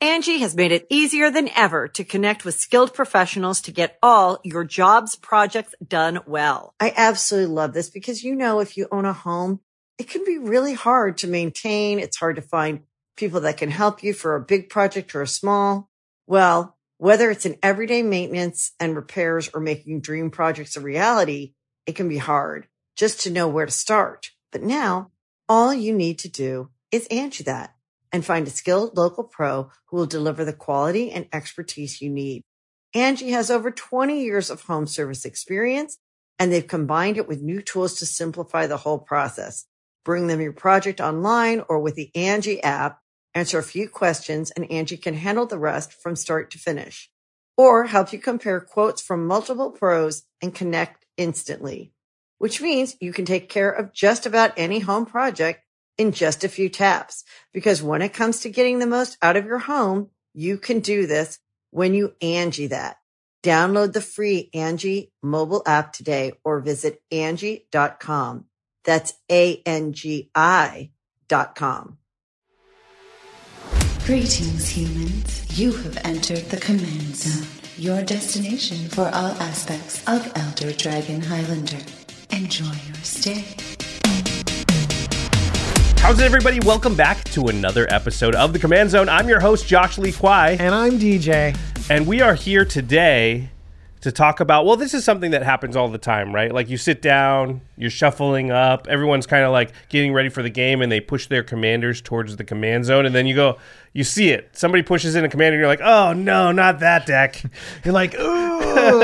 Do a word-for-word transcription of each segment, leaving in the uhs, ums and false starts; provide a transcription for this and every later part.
Angie has made it easier than ever to connect with skilled professionals to get all your jobs projects done well. I absolutely love this because, you know, if you own a home, it can be really hard to maintain. It's hard to find people that can help you for a big project or a small. Well, whether it's in everyday maintenance and repairs or making dream projects a reality, it can be hard just to know where to start. But now all you need to do is Angie that and find a skilled local pro who will deliver the quality and expertise you need. Angie has over twenty years of home service experience, and they've combined it with new tools to simplify the whole process. Bring them your project online or with the Angie app, answer a few questions, and Angie can handle the rest from start to finish. Or help you compare quotes from multiple pros and connect instantly, which means you can take care of just about any home project in just a few taps. Because when it comes to getting the most out of your home, you can do this when you Angie that. Download the free Angie mobile app today or visit Angie dot com. That's A N G I dot com. Greetings, humans. You have entered the Command Zone, your destination for all aspects of Elder Dragon Highlander. Enjoy your stay. How's it, everybody? Welcome back to another episode of The Command Zone. I'm your host, Josh Lee Kwai. And I'm D J. And we are here today to talk about, well, this is something that happens all the time, right? Like you sit down, you're shuffling up, everyone's kind of like getting ready for the game, and they push their commanders towards the command zone, and then you go, you see it. Somebody pushes in a commander, and you're like, oh, no, not that deck. You're like, ooh,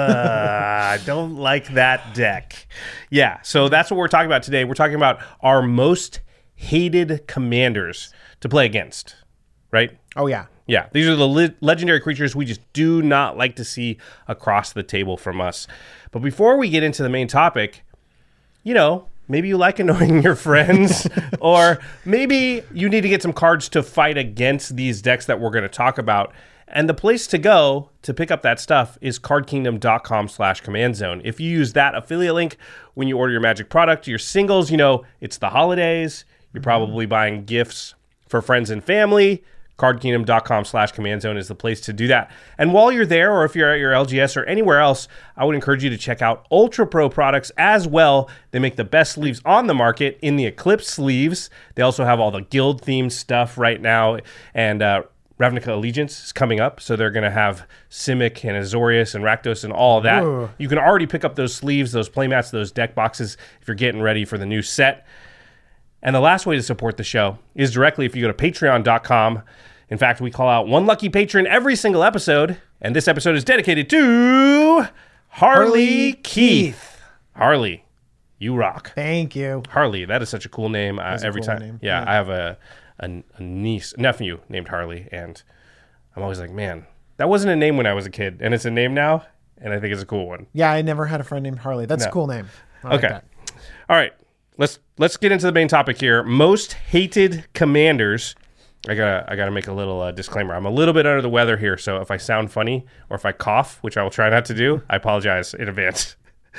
I don't like that deck. Yeah, so that's what we're talking about today. We're talking about our most hated commanders to play against, right? Oh, yeah. Yeah, these are the le- legendary creatures we just do not like to see across the table from us. But before we get into the main topic, you know, maybe you like annoying your friends, or maybe you need to get some cards to fight against these decks that we're going to talk about. And the place to go to pick up that stuff is cardkingdom.com slash command zone. If you use that affiliate link when you order your Magic product, your singles, you know, it's the holidays. You're probably buying gifts for friends and family. cardkingdom.com slash command zone is the place to do that. And while you're there, or if you're at your L G S or anywhere else, I would encourage you to check out Ultra Pro products as well. They make the best sleeves on the market in the Eclipse sleeves. They also have all the guild themed stuff right now. And uh, Ravnica Allegiance is coming up, so they're going to have Simic and Azorius and Rakdos and all of that. Ooh. You can already pick up those sleeves, those playmats, those deck boxes if you're getting ready for the new set. And the last way to support the show is directly if you go to patreon dot com. In fact, we call out one lucky patron every single episode, and this episode is dedicated to Harley, Harley Keith. Keith. Harley, you rock. Thank you. Harley, that is such a cool name. Uh, every cool time, name. Yeah, Yeah. I have a, a a niece, nephew named Harley, and I'm always like, man, that wasn't a name when I was a kid, and it's a name now, and I think it's a cool one. Yeah, I never had a friend named Harley. That's No. a cool name. I Okay. like that. All right. Let's let's get into the main topic here. Most hated commanders. I gotta I gotta make a little uh, disclaimer. I'm a little bit under the weather here, so if I sound funny or if I cough, which I will try not to do, I apologize in advance.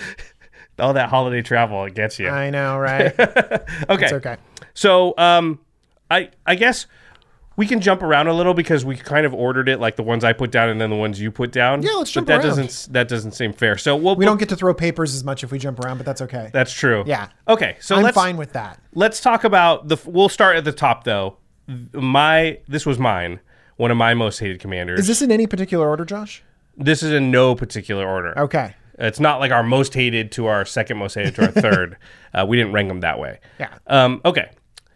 All that holiday travel, it gets you. I know, right? Okay. It's okay. So um, I I guess we can jump around a little because we kind of ordered it like the ones I put down and then the ones you put down. Yeah, let's jump but that around. doesn't that doesn't seem fair. So we'll, We we'll, don't get to throw papers as much if we jump around, but that's okay. That's true. Yeah. Okay. So I'm let's, fine with that. Let's talk about the. We'll start at the top though. My this was mine. One of my most hated commanders. Is this in any particular order, Josh? This is in no particular order. Okay. It's not like our most hated to our second most hated to our third. Uh, we didn't rank them that way. Yeah. Um, okay.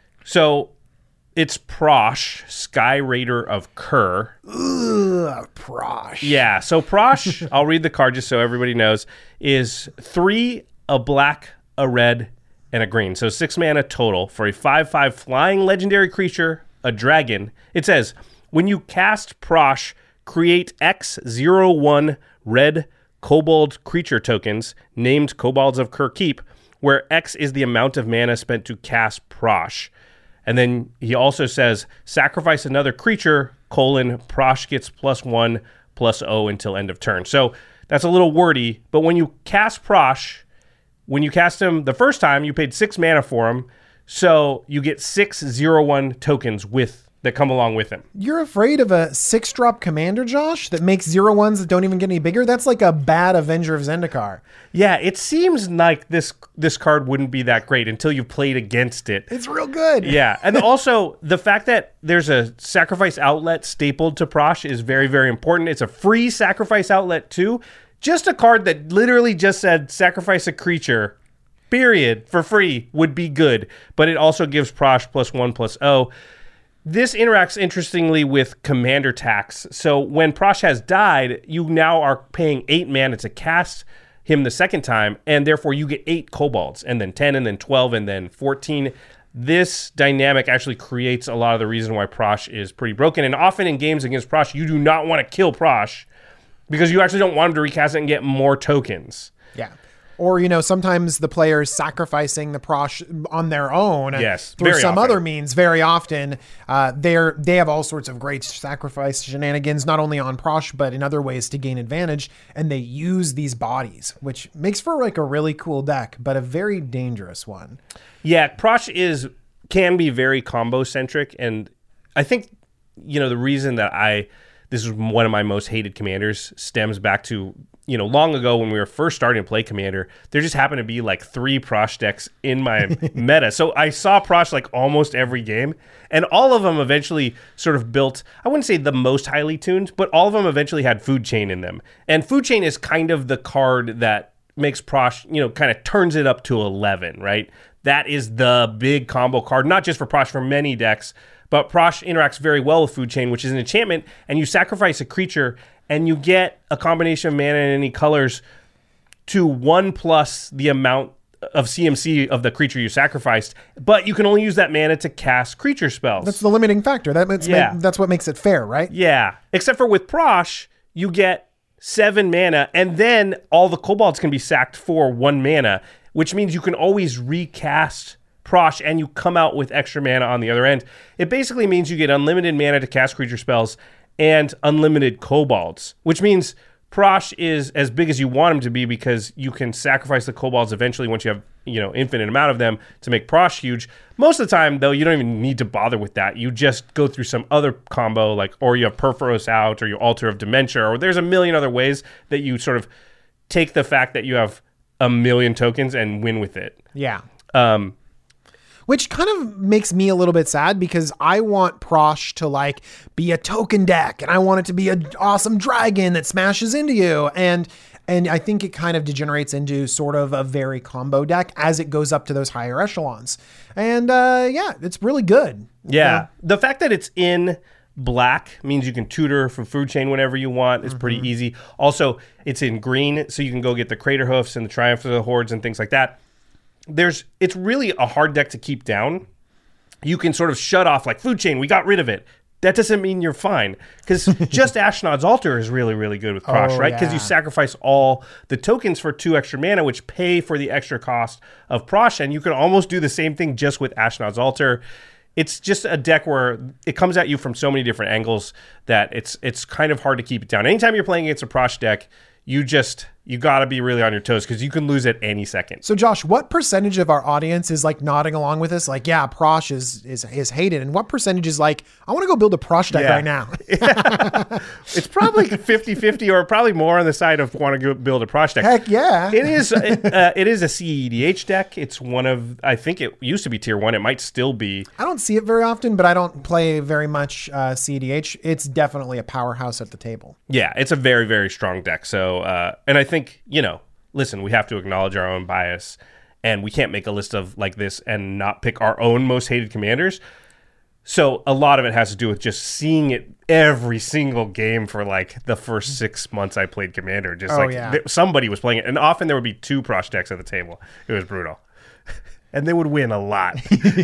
So it's Prosh, Sky Raider of Kur. Ugh, Prosh. Yeah. So Prosh, I'll read the card just so everybody knows, is three, a black, a red, and a green. So six mana total for a five five flying legendary creature, a dragon. It says, when you cast Prosh, create X zero one red kobold creature tokens named Kobolds of Kur Keep, where X is the amount of mana spent to cast Prosh. And then he also says, sacrifice another creature, colon, Prosh gets plus one, plus O until end of turn. So that's a little wordy, but when you cast Prosh, when you cast him the first time, you paid six mana for him, so you get six zero one tokens with that come along with him. You're afraid of a six drop commander, Josh, that makes zero ones that don't even get any bigger? That's like a bad Avenger of Zendikar. Yeah, it seems like this this card wouldn't be that great until you've played against it. It's real good. Yeah, and also the fact that there's a sacrifice outlet stapled to Prosh is very, very important. It's a free sacrifice outlet too. Just a card that literally just said sacrifice a creature, period, for free would be good. But it also gives Prosh plus one plus O. This interacts interestingly with commander tax. So when Prosh has died, you now are paying eight mana to cast him the second time, and therefore you get eight kobolds, and then ten, and then twelve, and then fourteen. This dynamic actually creates a lot of the reason why Prosh is pretty broken. And often in games against Prosh, you do not want to kill Prosh because you actually don't want him to recast it and get more tokens. Yeah. Or, you know, sometimes the player is sacrificing the Prosh on their own. Yes, through very some often. other means. Very often, uh, they're they have all sorts of great sacrifice shenanigans, not only on Prosh but in other ways to gain advantage. And they use these bodies, which makes for like a really cool deck, but a very dangerous one. Yeah, Prosh is can be very combo centric, and I think you know the reason that I this is one of my most hated commanders stems back to. You know, long ago when we were first starting to play Commander, there just happened to be like three Prosh decks in my meta. So I saw Prosh like almost every game, and all of them eventually sort of built, I wouldn't say the most highly tuned, but all of them eventually had Food Chain in them. And Food Chain is kind of the card that makes Prosh, you know, kind of turns it up to eleven, right? That is the big combo card, not just for Prosh, for many decks, but Prosh interacts very well with Food Chain, which is an enchantment, and you sacrifice a creature and you get a combination of mana in any colors to one plus the amount of C M C of the creature you sacrificed, but you can only use that mana to cast creature spells. That's the limiting factor. That makes, Yeah. That's what makes it fair, right? Yeah, except for with Prosh, you get seven mana, and then all the kobolds can be sacked for one mana, which means you can always recast Prosh, and you come out with extra mana on the other end. It basically means you get unlimited mana to cast creature spells and unlimited kobolds, which means Prosh is as big as you want him to be because you can sacrifice the kobolds eventually once you have, you know, infinite amount of them to make Prosh huge. Most of the time, though, you don't even need to bother with that. You just go through some other combo, like, or you have Perforos out, or you Altar of Dementia, or there's a million other ways that you sort of take the fact that you have a million tokens and win with it. Yeah. Um, Which kind of makes me a little bit sad because I want Prosh to like be a token deck and I want it to be an awesome dragon that smashes into you. And and I think it kind of degenerates into sort of a very combo deck as it goes up to those higher echelons. And uh, yeah, it's really good. Yeah. You know? The fact that it's in black means you can tutor for Food Chain whenever you want. It's Mm-hmm. pretty easy. Also, it's in green, so you can go get the Crater Hoofs and the Triumph of the Hordes and things like that. There's, it's really a hard deck to keep down. You can sort of shut off like Food Chain. We got rid of it. That doesn't mean you're fine, because just Ashnod's Altar is really, really good with Prosh, Oh, right? Because you yeah. sacrifice all the tokens for two extra mana, which pay for the extra cost of Prosh, and you can almost do the same thing just with Ashnod's Altar. It's just a deck where it comes at you from so many different angles that it's it's kind of hard to keep it down. Anytime you're playing against a Prosh deck, you just you got to be really on your toes because you can lose at any second. So Josh, what percentage of our audience is like nodding along with us? Like, yeah, Prosh is is is hated. And what percentage is like, I want to go build a Prosh deck Yeah. right now? It's probably fifty-fifty or probably more on the side of want to go build a Prosh deck. Heck yeah. It is uh, it is a C E D H deck. It's one of, I think it used to be tier one. It might still be. I don't see it very often, but I don't play very much uh, C D H. It's definitely a powerhouse at the table. Yeah, it's a very, very strong deck. So, uh, and I think, you know, listen, we have to acknowledge our own bias, and we can't make a list of like this and not pick our own most hated commanders. So a lot of it has to do with just seeing it every single game for like the first six months I played Commander. Just Oh, like yeah. th- somebody was playing it, and often there would be two Prosh decks at the table. It was brutal. And they would win a lot.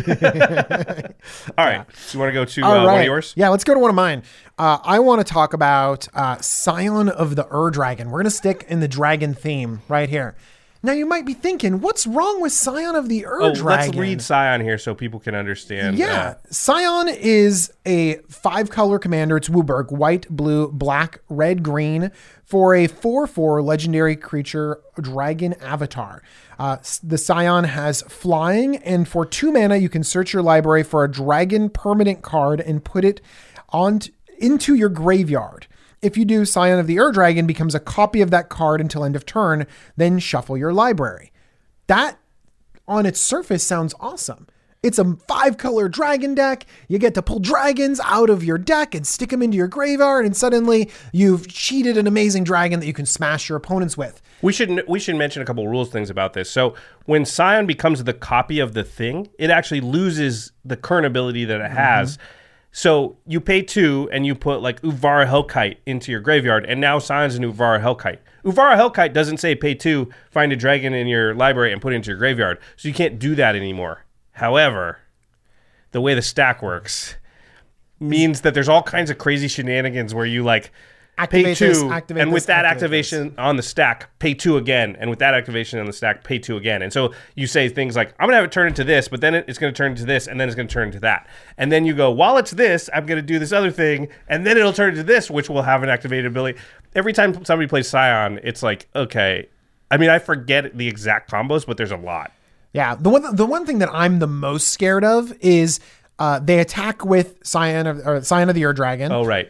All right. So you want to go to uh, All one right. of yours? Yeah, let's go to one of mine. Uh, I want to talk about uh, Scion of the Ur Dragon. We're going to stick in the dragon theme right here. Now you might be thinking, what's wrong with Scion of the Ur Oh, Dragon? let's read Scion here so people can understand. Yeah, Uh, Scion is a five-color commander. It's Wooburg, white, blue, black, red, green, for a four four legendary creature dragon avatar. Uh, s- the Scion has flying, and for two mana, you can search your library for a dragon permanent card and put it on t- into your graveyard. If you do, Scion of the Ur Dragon becomes a copy of that card until end of turn, then shuffle your library. That, on its surface, sounds awesome. It's a five-color dragon deck. You get to pull dragons out of your deck and stick them into your graveyard, and suddenly you've cheated an amazing dragon that you can smash your opponents with. We should we should mention a couple rules things about this. So when Scion becomes the copy of the thing, it actually loses the current ability that it has. Mm-hmm. So you pay two and you put like Uvara Hellkite into your graveyard, and now Scion's an Uvara Hellkite. Uvara Hellkite doesn't say pay two, find a dragon in your library and put it into your graveyard. So you can't do that anymore. However, the way the stack works means that there's all kinds of crazy shenanigans where you like Activate pay two, this, activate and with this, that activate activation this. on the stack, pay two again, and with that activation on the stack, pay two again. And so you say things like, I'm going to have it turn into this, but then it- it's going to turn into this, and then it's going to turn into that. And then you go, while it's this, I'm going to do this other thing, and then it'll turn into this, which will have an activated ability. Every time somebody plays Scion, it's like, okay. I mean, I forget the exact combos, but there's a lot. Yeah, the one the one thing that I'm the most scared of is uh, they attack with Scion of, or Scion of the Ur Dragon. Oh, right.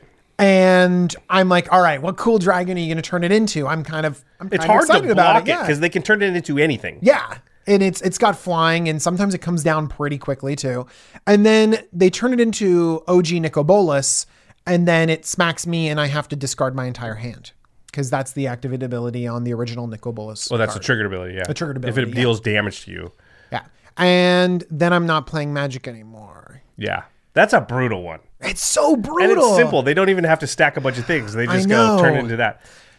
And I'm like, all right, what cool dragon are you going to turn it into? I'm kind of, I'm It's kind of hard to excited about block it. it because Yeah. they can turn it into anything. yeah. And it's it's got flying, and sometimes it comes down pretty quickly too. And then they turn it into O G Nicobolus, and then it smacks me, and I have to discard my entire hand because that's the activated ability on the original Nicobolus. Well, that's card. a triggered ability, yeah. A triggered If ability, it yeah. deals damage to you. Yeah. And then I'm not playing Magic anymore. Yeah. That's a brutal one. It's so brutal. And it's simple. They don't even have to stack a bunch of things. They just I go know. turn into that.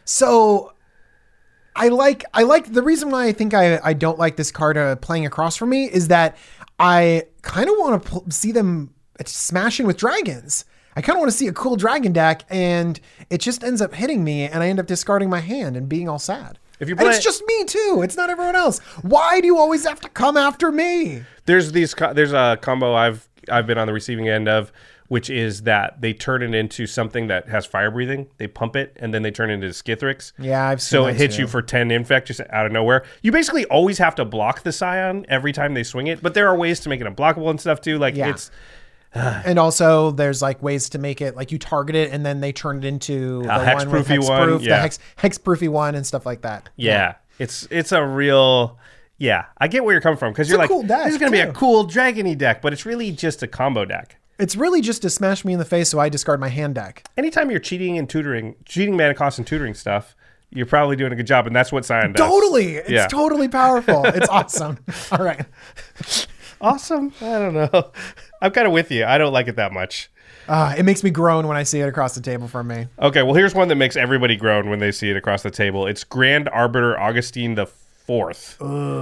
So I like I like the reason why I think I, I don't like this card uh, playing across from me is that I kind of want to pl- see them smashing with dragons. I kind of want to see a cool dragon deck, and it just ends up hitting me, and I end up discarding my hand and being all sad. If you and play- it's just me too. It's not everyone else. Why do you always have to come after me? There's these. Co- there's a combo I've I've been on the receiving end of, which is that they turn it into something that has fire breathing. They pump it, and then they turn it into Skithrix. Yeah, I've seen So that it hits too. you for ten infect just out of nowhere. You basically always have to block the Scion every time they swing it, but there are ways to make it unblockable and stuff too. Like Yeah. it's And also, there's like ways to make it like you target it, and then they turn it into the one with hexproofy one, hexproof, yeah. the hex hexproofy one, and stuff like that. yeah, it's it's a real. Yeah, I get where you're coming from because you're a like, cool deck, this is going to be too. a cool dragony deck, but it's really just a combo deck. It's really just to smash me in the face, so I discard my hand deck. Anytime you're cheating and tutoring, cheating mana cost and tutoring stuff, you're probably doing a good job, and that's what Scion does. Totally, it's Yeah. totally powerful. It's awesome. All right. Awesome. I don't know. I'm kind of with you. I don't like it that much. Uh, it makes me groan when I see it across the table from me. Okay, well, here's one that makes everybody groan when they see it across the table. It's Grand Arbiter Augustine the Fourth.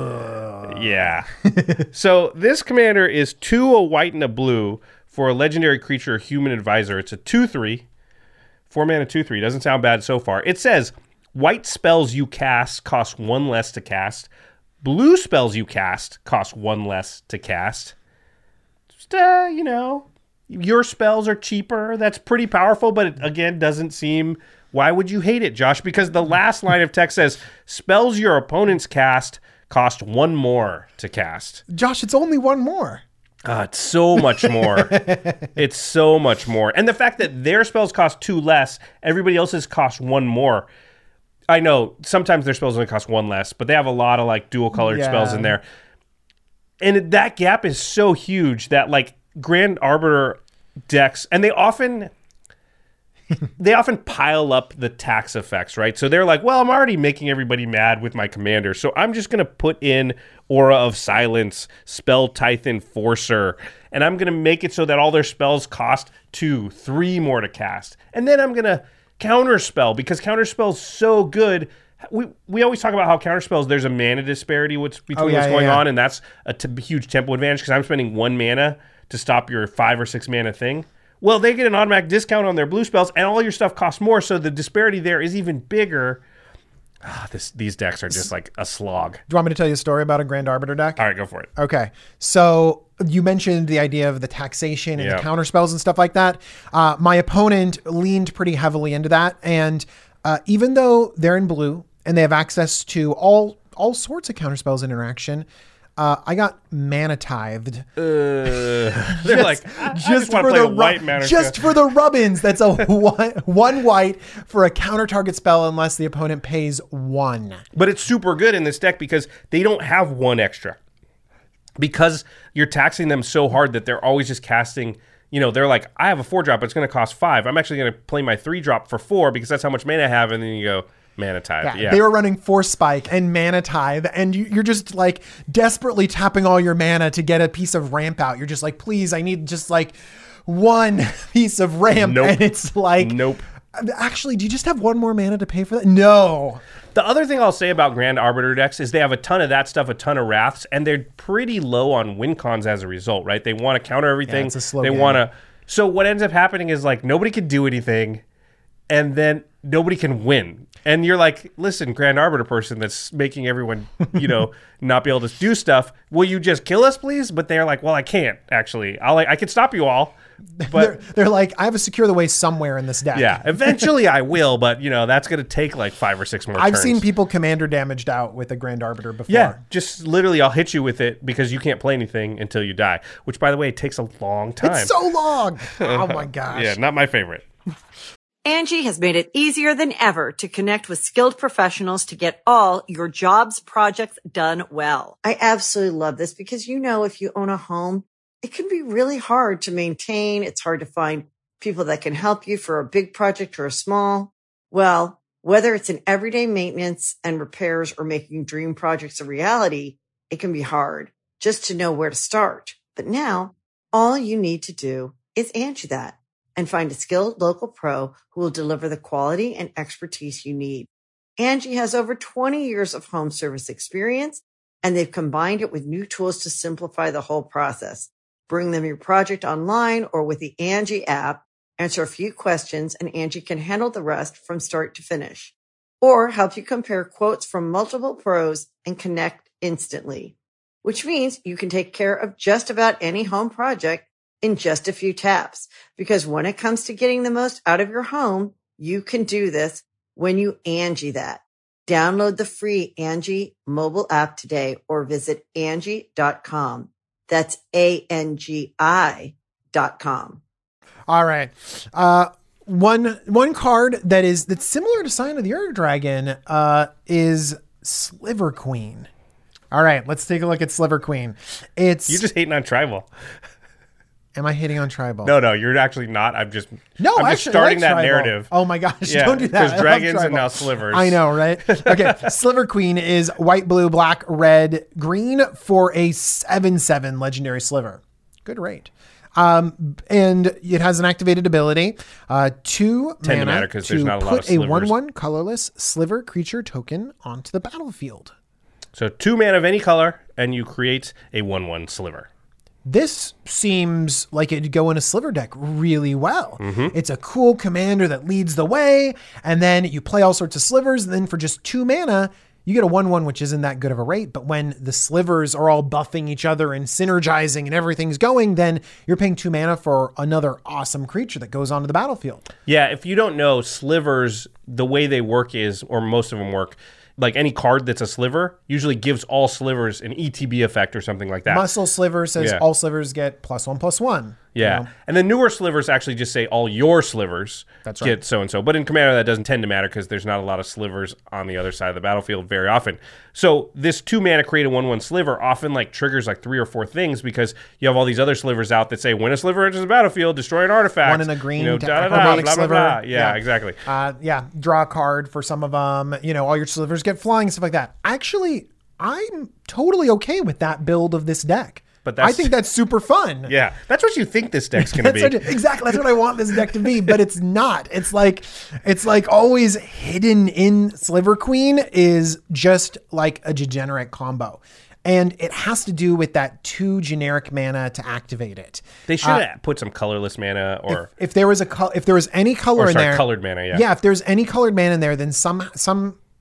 Yeah. So this commander is two, a white, and a blue for a legendary creature, Human Advisor. It's a two three. Four mana two three. Doesn't sound bad so far. It says, white spells you cast cost one less to cast. Blue spells you cast cost one less to cast. Just, uh, you know, your spells are cheaper. That's pretty powerful, but it, again, doesn't seem... Why would you hate it, Josh? Because the last line of text says, spells your opponents cast cost one more to cast. Josh, it's only one more. Uh, it's so much more. It's so much more. And the fact that their spells cost two less, everybody else's cost one more. I know sometimes their spells only cost one less, but they have a lot of like dual colored Yeah. spells in there. And it- that gap is so huge that like Grand Arbiter decks, and they often they often pile up the tax effects, right? So they're like, well, I'm already making everybody mad with my commander, so I'm just going to put in Aura of Silence, Spell Tithe Enforcer, and I'm going to make it so that all their spells cost two, three more to cast. And then I'm going to counterspell, because counterspell's so good. We we always talk about how counterspells, there's a mana disparity what's between Oh, yeah, what's yeah, going yeah. on, and that's a t- huge tempo advantage because I'm spending one mana to stop your five or six mana thing. Well, they get an automatic discount on their blue spells, and all your stuff costs more, so the disparity there is even bigger. Ah, this, these decks are just like a slog. Do you want me to tell you a story about a Grand Arbiter deck? All right, go for it. Okay. So you mentioned the idea of the taxation and Yep. the counter spells and stuff like that. Uh, my opponent leaned pretty heavily into that. And uh, even though they're in blue and they have access to all all sorts of counter spells interaction, uh, I got mana tithed. Uh, they're like, I, I just, want to play the a white mana. just for the rubbins. That's a one, one white for a counter target spell unless the opponent pays one. But it's super good in this deck because they don't have one extra. Because you're taxing them so hard that they're always just casting, you know, they're like, I have a four drop, but it's going to cost five. I'm actually going to play my three drop for four because that's how much mana I have. And then you go, mana tithe. Yeah, Yeah. They were running Force Spike and Mana Tithe, and you, you're just like desperately tapping all your mana to get a piece of ramp out. You're just like, please, I need just like one piece of ramp. Nope. And it's like, Nope. Actually, do you just have one more mana to pay for that? No. The other thing I'll say about Grand Arbiter decks is they have a ton of that stuff, a ton of Wraths, and they're pretty low on win cons as a result, right? They want to counter everything. Yeah, it's a slow they game. want to. So what ends up happening is like nobody can do anything, and then nobody can win. And you're like, listen, Grand Arbiter person that's making everyone, you know, not be able to do stuff. Will you just kill us, please? But they're like, well, I can't actually. I'll, I can stop you all. But they're, they're like, I have a secure the way somewhere in this deck. yeah, eventually I will. But, you know, that's going to take like five or six more I've turns. seen people commander damaged out with a Grand Arbiter before. Yeah, just literally I'll hit you with it because you can't play anything until you die. Which, by the way, takes a long time. It's so long. Oh my gosh. Yeah, not my favorite. Angie has made it easier than ever to connect with skilled professionals to get all your jobs projects done well. I absolutely love this because, you know, if you own a home, it can be really hard to maintain. It's hard to find people that can help you for a big project or a small. Well, whether it's in everyday maintenance and repairs or making dream projects a reality, it can be hard just to know where to start. But now all you need to do is Angie that and find a skilled local pro who will deliver the quality and expertise you need. Angie has over twenty years of home service experience, and they've combined it with new tools to simplify the whole process. Bring them your project online or with the Angie app, answer a few questions, and Angie can handle the rest from start to finish. Or help you compare quotes from multiple pros and connect instantly, which means you can take care of just about any home project in just a few taps. Because when it comes to getting the most out of your home, you can do this when you Angie that. Download the free Angie mobile app today or visit Angie dot com. That's A N G I dot com. All right. Uh, one one card that is that's similar to Sign of the Ur Dragon uh, is Sliver Queen. All right, let's take a look at Sliver Queen. It's You're just hating on Tribal. Am I hating on Tribal? No, no, you're actually not. I'm just No, I'm I just actually starting like that Tribal. narrative. Oh my gosh, Yeah, don't do that. I because love dragons and Tribal. now slivers. I know, right? Okay, Sliver Queen is white, blue, black, red, green for a seven seven legendary sliver. Good rate. Um, and it has an activated ability. Uh, two Tend to mana matter 'cause there's to not a lot put of a slivers. one one colorless sliver creature token onto the battlefield. So two mana of any color, and you create a one one sliver. This seems like it'd go in a sliver deck really well. Mm-hmm. It's a cool commander that leads the way, and then you play all sorts of slivers, and then for just two mana, you get a one one, which isn't that good of a rate. But when the slivers are all buffing each other and synergizing and everything's going, then you're paying two mana for another awesome creature that goes onto the battlefield. Yeah, if you don't know, slivers, the way they work is, or most of them work, like any card that's a sliver usually gives all slivers an E T B effect or something like that. Muscle Sliver says Yeah. all slivers get plus one, plus one. Yeah. You know? And the newer slivers actually just say all your slivers That's right. get so-and-so. But in Commander, that doesn't tend to matter because there's not a lot of slivers on the other side of the battlefield very often. So this two mana create a one one sliver often like triggers like three or four things because you have all these other slivers out that say when a sliver enters the battlefield, destroy an artifact. One in a green you know, to- da, da, da, chromatic blah, blah, sliver. blah. Yeah, Yeah. exactly. Uh, yeah, draw a card for some of them. You know, all your slivers get flying and stuff like that. Actually, I'm totally okay with that build of this deck. But that's- I think that's super fun. Yeah, that's what you think this deck's going to That's be. what- exactly. That's what I want this deck to be, but it's not. It's like, it's like always hidden in Sliver Queen is just like a degenerate combo. And it has to do with that two generic mana to activate it. They should have put some colorless mana or If there was a col- if there was any color Or, in sorry, there, colored mana, yeah. yeah. If there's any colored mana in there, then some some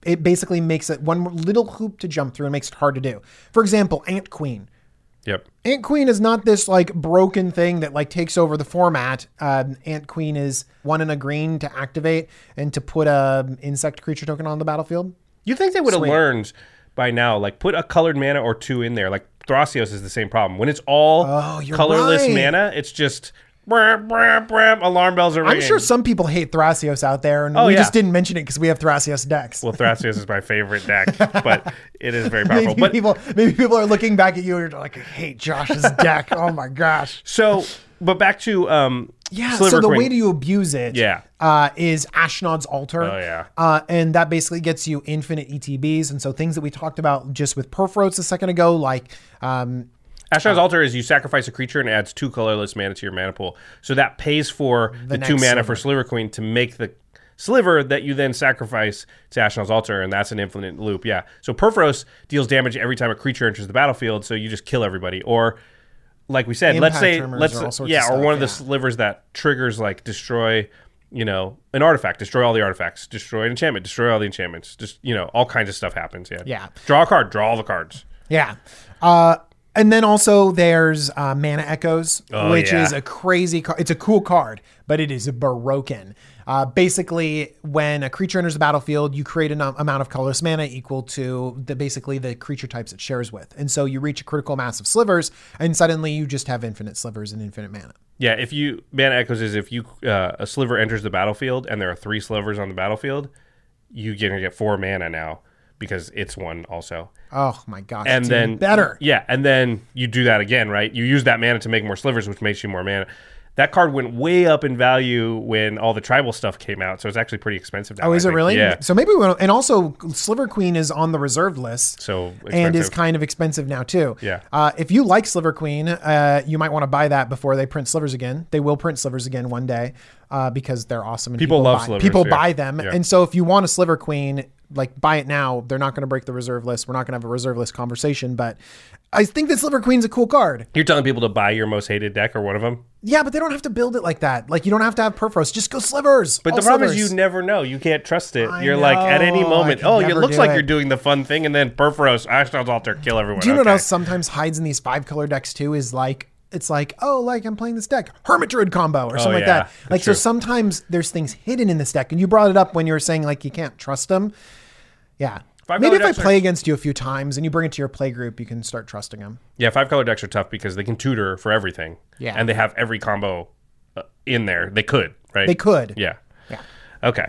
it basically makes it one little hoop to jump through and makes it hard to do. For example, Ant Queen. Yep. Ant Queen is not this like broken thing that like takes over the format. Um, Ant Queen is one and a green to activate and to put a insect creature token on the battlefield. You think they would have Sweet. learned by now, like put a colored mana or two in there. Like Thrasios is the same problem. When it's all Oh, you're colorless right. mana, it's just bram, bram, bram, alarm bells are I'm ringing. sure some people hate Thrasios out there, and Oh, we yeah. just didn't mention it because we have Thrasios decks. Well, Thrasios is my favorite deck, but it is very powerful. maybe But people, maybe people are looking back at you and you're like, I hate Josh's deck. Oh my gosh. so, but back to um, Yeah. Sliver so the Queen. way to you abuse it, Yeah. uh, is Ashnod's Altar. Oh, yeah. Uh, and that basically gets you infinite E T Bs, and so things that we talked about just with Perforos a second ago, like um, Ashnod's Altar is you sacrifice a creature and it adds two colorless mana to your mana pool. So that pays for the, next two mana sliver. for Sliver Queen to make the sliver that you then sacrifice to Ashnod's Altar, and that's an infinite loop. Yeah. So Perforos deals damage every time a creature enters the battlefield, so you just kill everybody. Or, like we said, let's Impact say, tremors let's or all sorts yeah, of or stuff, one of the yeah. slivers that triggers like destroy, you know, an artifact, destroy all the artifacts, destroy an enchantment, destroy all the enchantments. Just you know, all kinds of stuff happens. Yeah. Yeah. Draw a card, draw all the cards. Yeah. Uh, and then also there's uh, Mana Echoes, Oh, which yeah. is a crazy card. It's a cool card, but it is broken. Uh, basically, when a creature enters the battlefield, you create an um, amount of colorless mana equal to the basically the creature types it shares with. And so you reach a critical mass of slivers, and suddenly you just have infinite slivers and infinite mana. Yeah, if you Mana Echoes is if you uh, a sliver enters the battlefield and there are three slivers on the battlefield, you gonna get four mana now because it's one also. Oh my gosh. And it's then even better. Yeah, and then you do that again, right? You use that mana to make more slivers, which makes you more mana. That card went way up in value when all the tribal stuff came out, so it's actually pretty expensive now. Oh, is I it think. really? Yeah. So maybe we want to, and also Sliver Queen is on the reserved list. So and is expensive. kind of expensive now too. Yeah. Uh, if you like Sliver Queen, uh, you might want to buy that before they print slivers again. They will print slivers again one day uh, because they're awesome. And People love buy, slivers, People yeah. buy them, Yeah. and so if you want a Sliver Queen, like buy it now. They're not going to break the reserve list. We're not going to have a reserve list conversation, but I think that Sliver Queen's a cool card. You're telling people to buy your most hated deck or one of them? Yeah, but they don't have to build it like that. Like you don't have to have Perforos. Just go slivers. But All the problem slivers. is you never know. You can't trust it. I You're like, at any know. moment, I could oh, it never looks do like it. you're doing the fun thing, and then Perforos, Ashnod's Altar, kill everyone. Do you know what Okay. else sometimes hides in these five color decks too? Is like it's like oh, like I'm playing this deck Hermit Druid combo or something like Oh, yeah, that. that's Like true. so sometimes there's things hidden in this deck, and you brought it up when you were saying like you can't trust them. Yeah, Five maybe if color I decks are- play against you a few times and you bring it to your play group, you can start trusting them. Yeah, five color decks are tough because they can tutor for everything. Yeah. And they have every combo uh, in there. They could, right? They could. Yeah. Yeah. Okay.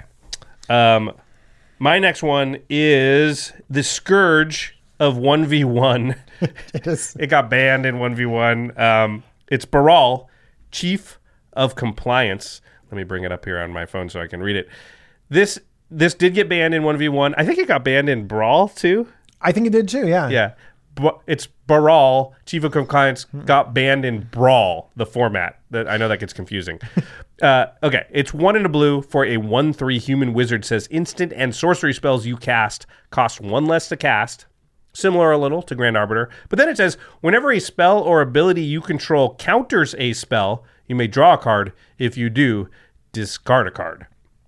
Um, my next one is the Scourge of one v one. It is. It got banned in one v one. Um, it's Baral, Chief of Compliance. Let me bring it up here on my phone so I can read it. This this did get banned in one v one. I think it got banned in Brawl too. I think it did too. Yeah. Yeah. Bu- It's Baral, Chief of Compliance, got banned in Brawl, the format. That I know that gets confusing. uh, okay, it's one in a blue for a one three human wizard. Says instant and sorcery spells you cast cost one less to cast. Similar a little to Grand Arbiter. But then it says, whenever a spell or ability you control counters a spell, you may draw a card. If you do, discard a card.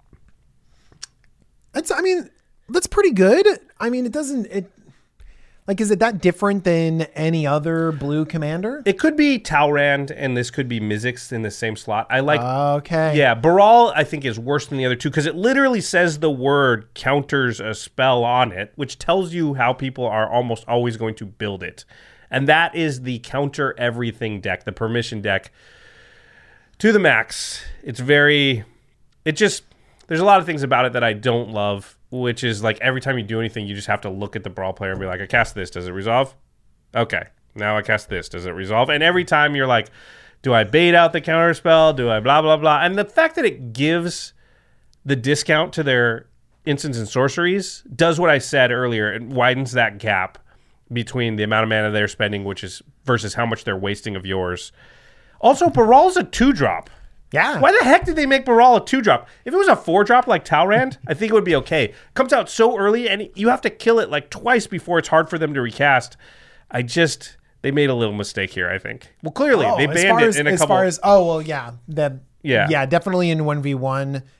That's. I mean, that's pretty good. I mean, it doesn't. It like is it that different than any other blue commander? It could be Talrand, and this could be Mizzix in the same slot. I like Okay. Yeah, Baral, I think, is worse than the other two because it literally says the word counters a spell on it, which tells you how people are almost always going to build it. And that is the counter everything deck, the permission deck to the max. It's very, it just, there's a lot of things about it that I don't love, which is like every time you do anything, you just have to look at the Brawl player and be like, I cast this, does it resolve? Okay, now I cast this, does it resolve? And every time you're like, do I bait out the counter spell? Do I blah, blah, blah? And the fact that it gives the discount to their instants and sorceries does what I said earlier. It widens that gap between the amount of mana they're spending, which is versus how much they're wasting of yours. Also, Baral's a two-drop. Yeah. Why the heck did they make Baral a two-drop? If it was a four-drop like Talrand, I think it would be okay. Comes out so early, and you have to kill it like twice before it's hard for them to recast. I just... They made a little mistake here, I think. Well, clearly, Oh, they as banned far it as, in a as couple... far as oh well, yeah, that Yeah. yeah, definitely in one v one.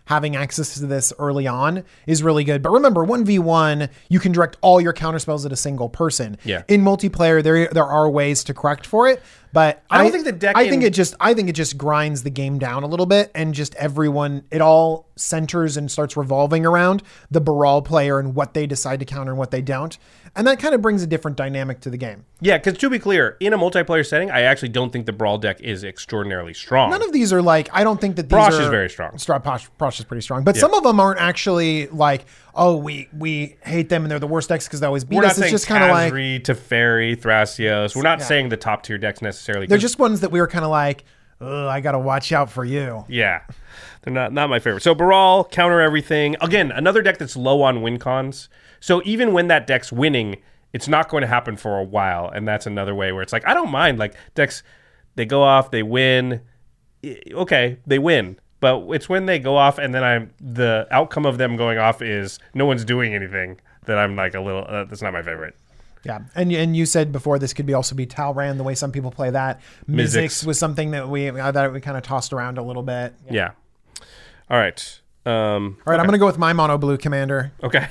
having access to this early on is really good. But remember, one v one, you can direct all your counter spells at a single person. Yeah. In multiplayer, there there are ways to correct for it, but I don't think the deck I in- think it just I think it just grinds the game down a little bit, and just everyone it all centers and starts revolving around the Baral player and what they decide to counter and what they don't. And that kind of brings a different dynamic to the game. Yeah, because to be clear, in a multiplayer setting, I actually don't think the Brawl deck is extraordinarily strong. None of these are like, I don't think that these Prosh are... is very strong. Stra- Prosh, Prosh is pretty strong. But some of them aren't actually like, oh, we we hate them and they're the worst decks because they always beat We're not us. It's saying just kind of like... Tazri, Teferi, Thrasios. We're not Yeah. saying the top tier decks necessarily. They're 'cause- just ones that we were kind of like, oh, I got to watch out for you. Yeah. They're not, not my favorite. So Baral, counter everything. Again, another deck that's low on win cons. So even when that deck's winning, it's not going to happen for a while. And that's another way where it's like, I don't mind. Like decks, they go off, they win. I- Okay, they win. But it's when they go off and then I'm the outcome of them going off is no one's doing anything that I'm like a little, uh, that's not my favorite. Yeah, and and you said before this could be also be Talran, the way some people play that. Mizzix. Mizzix was something that we uh, that we kind of tossed around a little bit. Yeah. All right. Um, All right, I'm going to go with my mono blue commander. okay.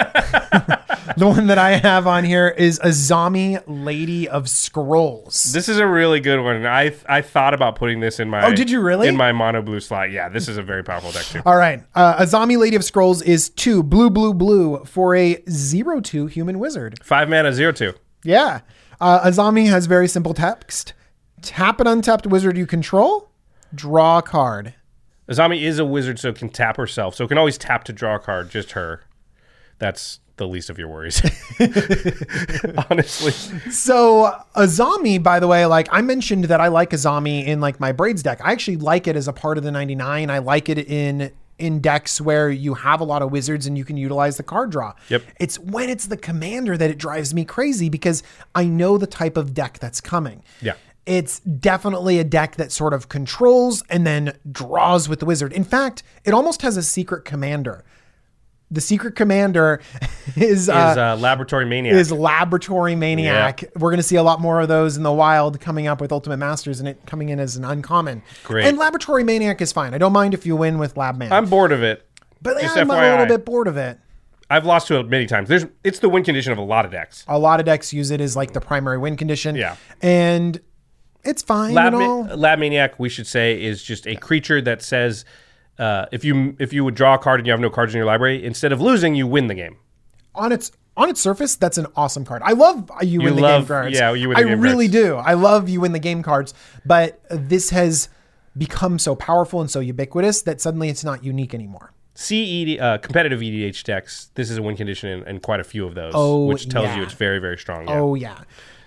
The one that I have on here is Azami, Lady of Scrolls. This is a really good one. I I thought about putting this in my Oh, did you really? in my mono blue slot. Yeah, this is a very powerful deck too. All right, uh, Azami, Lady of Scrolls is two blue, blue, blue for a zero two human wizard. Five mana, zero two. Yeah, uh, Azami has very simple text: tap an untapped wizard you control, draw a card. Azami is a wizard, so can tap herself. So can always tap to draw a card. Just her. That's the least of your worries. Honestly. So Azami, by the way, like I mentioned that I like Azami in like my Braids deck. I actually like it as a part of the ninety-nine. I like it in in decks where you have a lot of wizards and you can utilize the card draw. Yep. It's when it's the commander that it drives me crazy because I know the type of deck that's coming. Yeah. It's definitely a deck that sort of controls and then draws with the wizard. In fact, it almost has a secret commander. The secret commander is Is uh, uh, Laboratory Maniac. is Laboratory Maniac. Yeah. We're going to see a lot more of those in the wild coming up with Ultimate Masters and it coming in as an uncommon. Great. And Laboratory Maniac is fine. I don't mind if you win with Lab Man. I'm bored of it. but yeah, just I'm F a Y I. little bit bored of it. I've lost to it many times. There's it's the win condition of a lot of decks. A lot of decks use it as like the primary win condition. Yeah. And it's fine Lab, and all. Ma- Lab Maniac, we should say, is just a creature that says uh, if you if you would draw a card and you have no cards in your library, instead of losing, you win the game. on its on its surface, that's an awesome card. I love you, win the love- game cards. yeah, you win the I game really cards. do. I love you win the game cards. But this has become so powerful and so ubiquitous that suddenly it's not unique anymore. C E D, uh, competitive E D H decks, this is a win condition in, in quite a few of those, Oh, which tells yeah. you it's very, very strong. Yeah. Oh, yeah.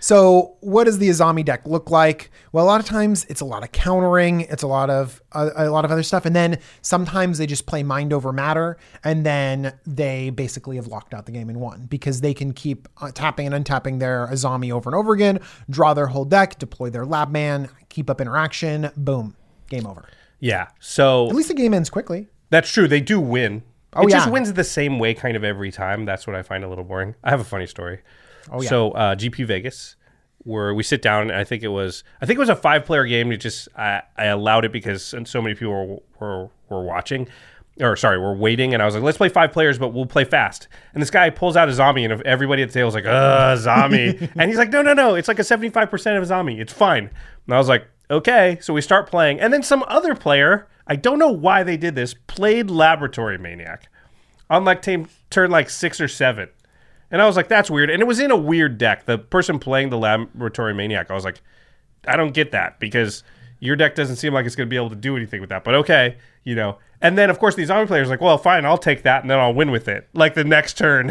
So what does the Azami deck look like? Well, a lot of times it's a lot of countering. It's a lot of uh, a lot of other stuff. And then sometimes they just play mind over matter. And then they basically have locked out the game and won because they can keep uh, tapping and untapping their Azami over and over again, draw their whole deck, deploy their lab man, keep up interaction. Boom. Game over. Yeah. So At least the game ends quickly. that's true. They do win. Oh, it just yeah. wins the same way kind of every time. That's what I find a little boring. I have a funny story. Oh, yeah. So uh, G P Vegas, where we sit down, and I think it was I think it was a five player game. You just I, I allowed it because so many people were, were were watching, or sorry, were waiting, and I was like, let's play five players, but we'll play fast. And this guy pulls out a zombie, and everybody at the table was like, uh, zombie, and he's like, no, no, no, it's like a seventy five percent of a zombie. It's fine. And I was like, okay. So we start playing, and then some other player, I don't know why they did this, played Laboratory Maniac on like team turn like six or seven. And I was like, that's weird. And it was in a weird deck. The person playing the Laboratory Maniac, I was like, I don't get that because your deck doesn't seem like it's going to be able to do anything with that. But okay, you know. And then, of course, the zombie player's like, well, fine, I'll take that and then I'll win with it. Like the next turn.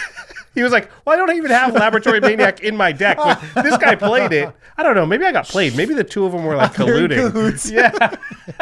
He was like, well, I don't even have Laboratory Maniac in my deck. But this guy played it. I don't know. Maybe I got played. Maybe the two of them were like They're in colluding. cahoots. Yeah.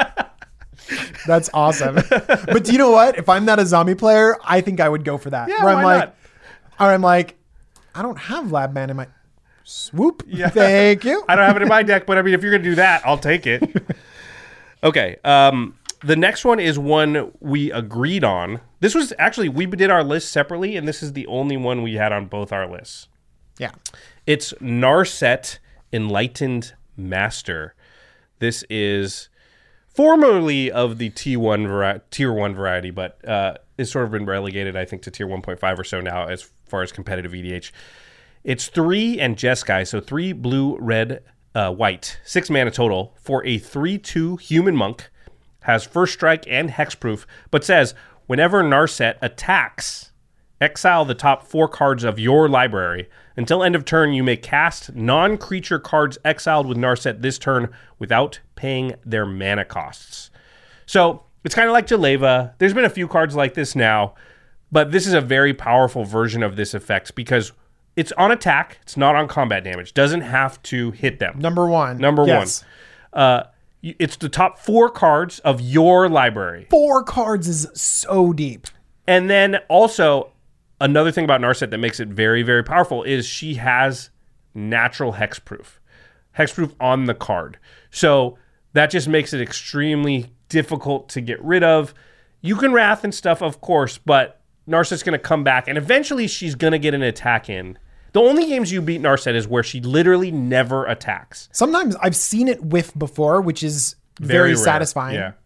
That's awesome. But do you know what? If I'm not a zombie player, I think I would go for that. Yeah, Where I'm why like, not? or I'm like, I don't have Lab Man in my swoop. Yeah. Thank you. I don't have it in my deck, but I mean, if you're going to do that, I'll take it. Okay. Um, the next one is one we agreed on. This was actually, we did our list separately, and this is the only one we had on both our lists. Yeah. It's Narset Enlightened Master. This is formerly of the T one vari- tier one variety, but uh, is sort of been relegated, I think, to tier one point five or so now as far as competitive E D H. It's three and Jeskai, so three blue, red, uh, white, six mana total for a three two human monk. Has first strike and hexproof, but says whenever Narset attacks, exile the top four cards of your library. Until end of turn, you may cast non-creature cards exiled with Narset this turn without paying their mana costs. So it's kind of like Jaleva. There's been a few cards like this now, but this is a very powerful version of this effect because it's on attack. It's not on combat damage. Doesn't have to hit them. Number one. Number yes. one. Uh, It's the top four cards of your library. Four cards is so deep. And then also, another thing about Narset that makes it very, very powerful is she has natural hexproof. Hexproof on the card. So that just makes it extremely difficult to get rid of. You can Wrath and stuff, of course, but Narset's going to come back, and eventually she's going to get an attack in. The only games you beat Narset is where she literally never attacks. Sometimes I've seen it whiff before, which is very, Very rare. satisfying. Yeah.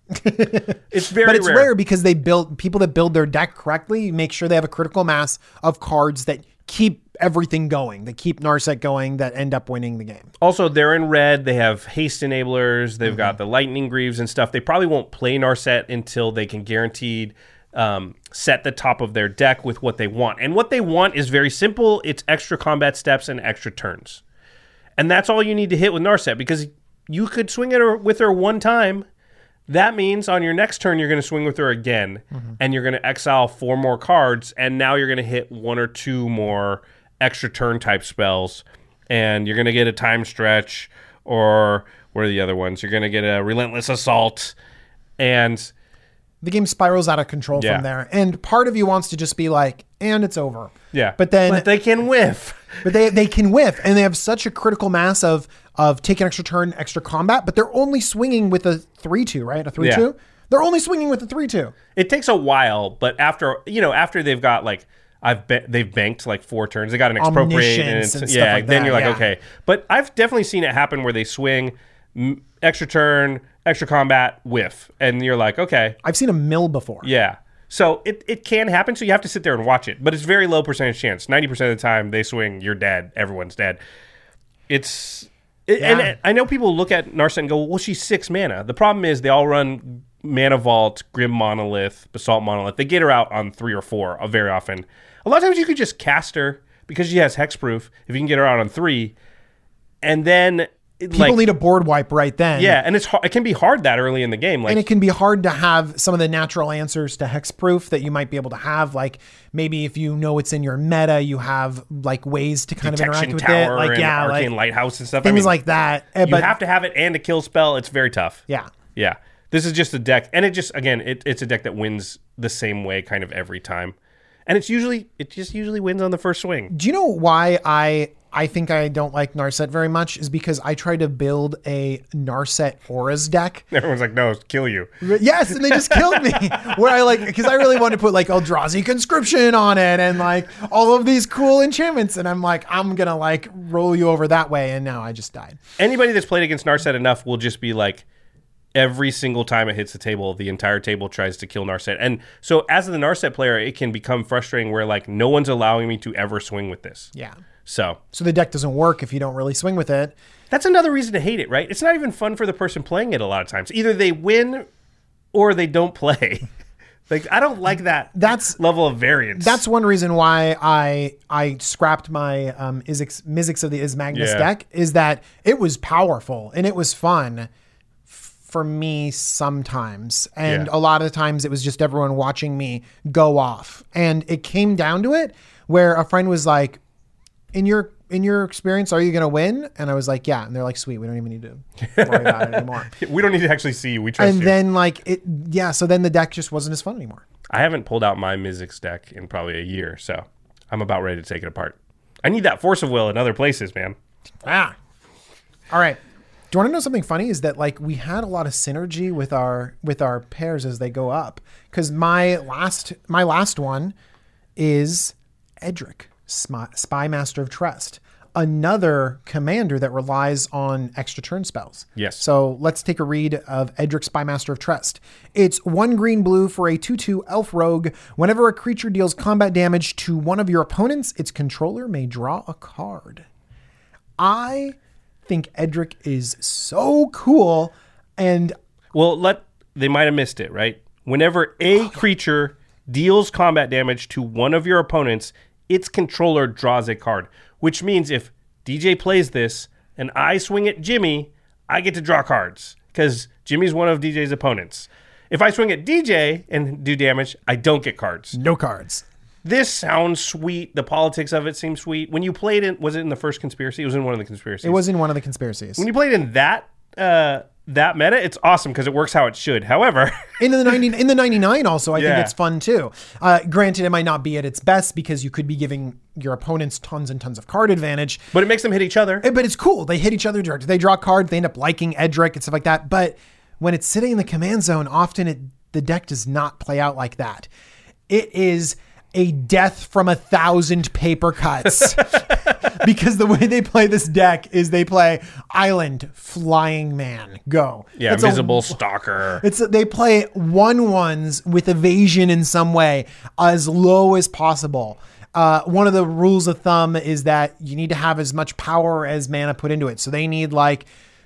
It's very But it's rare. rare because they build people that build their deck correctly make sure they have a critical mass of cards that keep everything going, that keep Narset going, that end up winning the game. Also, they're in red. They have haste enablers. They've mm-hmm. got the lightning greaves and stuff. They probably won't play Narset until they can guaranteed um, set the top of their deck with what they want. And what they want is very simple. It's extra combat steps and extra turns. And that's all you need to hit with Narset, because you could swing it with her one time. That means on your next turn, you're going to swing with her again, mm-hmm. and you're going to exile four more cards, and now you're going to hit one or two more extra turn type spells, and you're going to get a time stretch, or what are the other ones? You're going to get a relentless assault, and the game spirals out of control yeah. from there. And part of you wants to just be like, and it's over. Yeah. But then but they can whiff. But they they can whiff, and they have such a critical mass of of take an extra turn, extra combat, but they're only swinging with a three two, right? A three two? Yeah. They're only swinging with a three two. It takes a while, but after, you know, after they've got like, I've be- they've banked like four turns. They got an expropriate, and, it's, and yeah, like then that, you're like, yeah. okay. But I've definitely seen it happen where they swing m- extra turn, extra combat, whiff, and you're like, okay. I've seen a mill before. Yeah. So it, it can happen, so you have to sit there and watch it. But it's very low percentage chance. ninety percent of the time they swing, you're dead. Everyone's dead. It's... It, yeah. And I know people look at Narset and go, well, she's six mana. The problem is they all run Mana Vault, Grim Monolith, Basalt Monolith. They get her out on three or four uh, very often. A lot of times you could just cast her because she has hexproof, if you can get her out on three. And then... People like, need a board wipe right then. Yeah, and it's hard, it can be hard that early in the game. Like, and it can be hard to have some of the natural answers to hexproof that you might be able to have. Like maybe if you know it's in your meta, you have like ways to kind of interact with it. Like and yeah, Arcane like Lighthouse and stuff. Things I mean, like that. You but, have to have it and a kill spell. It's very tough. Yeah. Yeah. This is just a deck, and it just again, it, it's a deck that wins the same way kind of every time. And it's usually it just usually wins on the first swing. Do you know why I I think I don't like Narset very much? Is because I tried to build a Narset Auras deck. Everyone's like, no, kill you. Yes, and they just killed me. Where I like, because I really wanted to put like Eldrazi Conscription on it and like all of these cool enchantments, and I'm like, I'm gonna like roll you over that way, and now I just died. Anybody that's played against Narset enough will just be like, every single time it hits the table, the entire table tries to kill Narset. And so as the Narset player, it can become frustrating where like no one's allowing me to ever swing with this. Yeah. So So the deck doesn't work if you don't really swing with it. That's another reason to hate it, right? It's not even fun for the person playing it a lot of times. Either they win or they don't play. Like, I don't like that that's, level of variance. That's one reason why I I scrapped my um, Mizzix, Mizzix of the Ismagnus Yeah. deck, is that it was powerful and it was fun for me sometimes. And Yeah. a lot of the times it was just everyone watching me go off. And it came down to it where a friend was like, in your in your experience, are you going to win? And I was like, yeah. And they're like, sweet, we don't even need to worry about it anymore. We don't need to actually see you. We trust And you. then like, it, yeah, so then the deck just wasn't as fun anymore. I haven't pulled out my Mizzix deck in probably a year, so I'm about ready to take it apart. I need that Force of Will in other places, man. Ah. All right. Do you want to know something funny? Is that like we had a lot of synergy with our with our pairs as they go up. Because my last my last one is Edric, Spy, Spy Master of Trust. another commander that relies on extra turn spells. Yes. So let's take a read of Edric, Spymaster of Trest. It's one green blue for a two two elf rogue. Whenever a creature deals combat damage to one of your opponents, its controller may draw a card. I think Edric is so cool. And well, let they might have missed it, right? Whenever a creature deals combat damage to one of your opponents, its controller draws a card, which means if D J plays this and I swing at Jimmy, I get to draw cards because Jimmy's one of D J's opponents. If I swing at D J and do damage, I don't get cards. No cards. This sounds sweet. The politics of it seems sweet. When you played it, was it in the first conspiracy? It was in one of the conspiracies. It was in one of the conspiracies. When you played in that uh, that meta, it's awesome because it works how it should. However, in the ninety in the ninety-nine also, I Yeah. think it's fun too. Uh, granted, it might not be at its best because you could be giving your opponents tons and tons of card advantage. but it makes them hit each other. Eh, But it's cool. They hit each other direct. They draw cards. They end up liking Edric and stuff like that. But when it's sitting in the command zone, often it, the deck does not play out like that. It is a death from a thousand paper cuts. Because the way they play this deck is they play Island, Flying Man, go. Yeah, It's a- Visible Stalker. It's they play one ones with evasion in some way as low as possible. Uh, one of the rules of thumb is that you need to have as much power as mana put into it. So they need like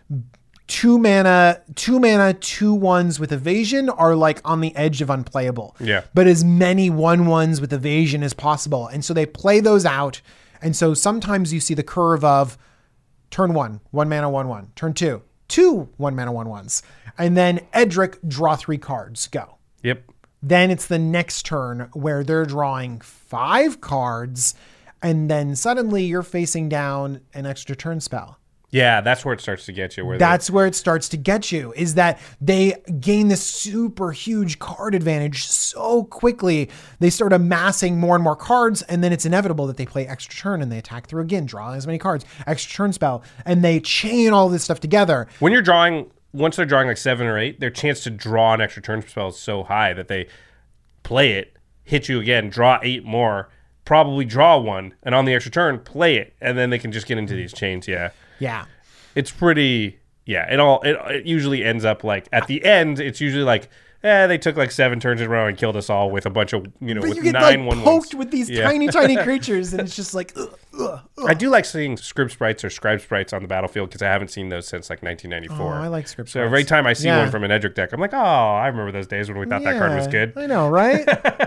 two mana, two mana, two ones with evasion are like on the edge of unplayable. Yeah. But as many one ones with evasion as possible. And so they play those out. And so sometimes you see the curve of turn one, one mana, one, one. Turn two, two, one mana, one, ones. And then Edric, draw three cards, go. Yep. Then it's the next turn where they're drawing five cards. And then suddenly you're facing down an extra turn spell. Yeah, that's where it starts to get you. Where That's where it starts to get you, is that they gain this super huge card advantage so quickly. They start amassing more and more cards, and then it's inevitable that they play extra turn and they attack through again, draw as many cards, extra turn spell, and they chain all this stuff together. when you're drawing, once they're drawing like seven or eight, their chance to draw an extra turn spell is so high that they play it, hit you again, draw eight more, probably draw one, and on the extra turn, play it, and then they can just get into these chains. Yeah. Yeah. It's pretty, yeah, it all, it, it usually ends up like, at the end, it's usually like, eh, they took like seven turns in a row and killed us all with a bunch of, you know, But with you get nine like one poked ones. with these Yeah. tiny, tiny creatures, and it's just like, ugh, ugh, ugh. I do like seeing script sprites or scribe sprites on the battlefield because I haven't seen those since like nineteen ninety-four. Oh, I like script So sprites. every time I see Yeah. one from an Edric deck, I'm like, oh, I remember those days when we thought that card was Yeah, good. I know, right?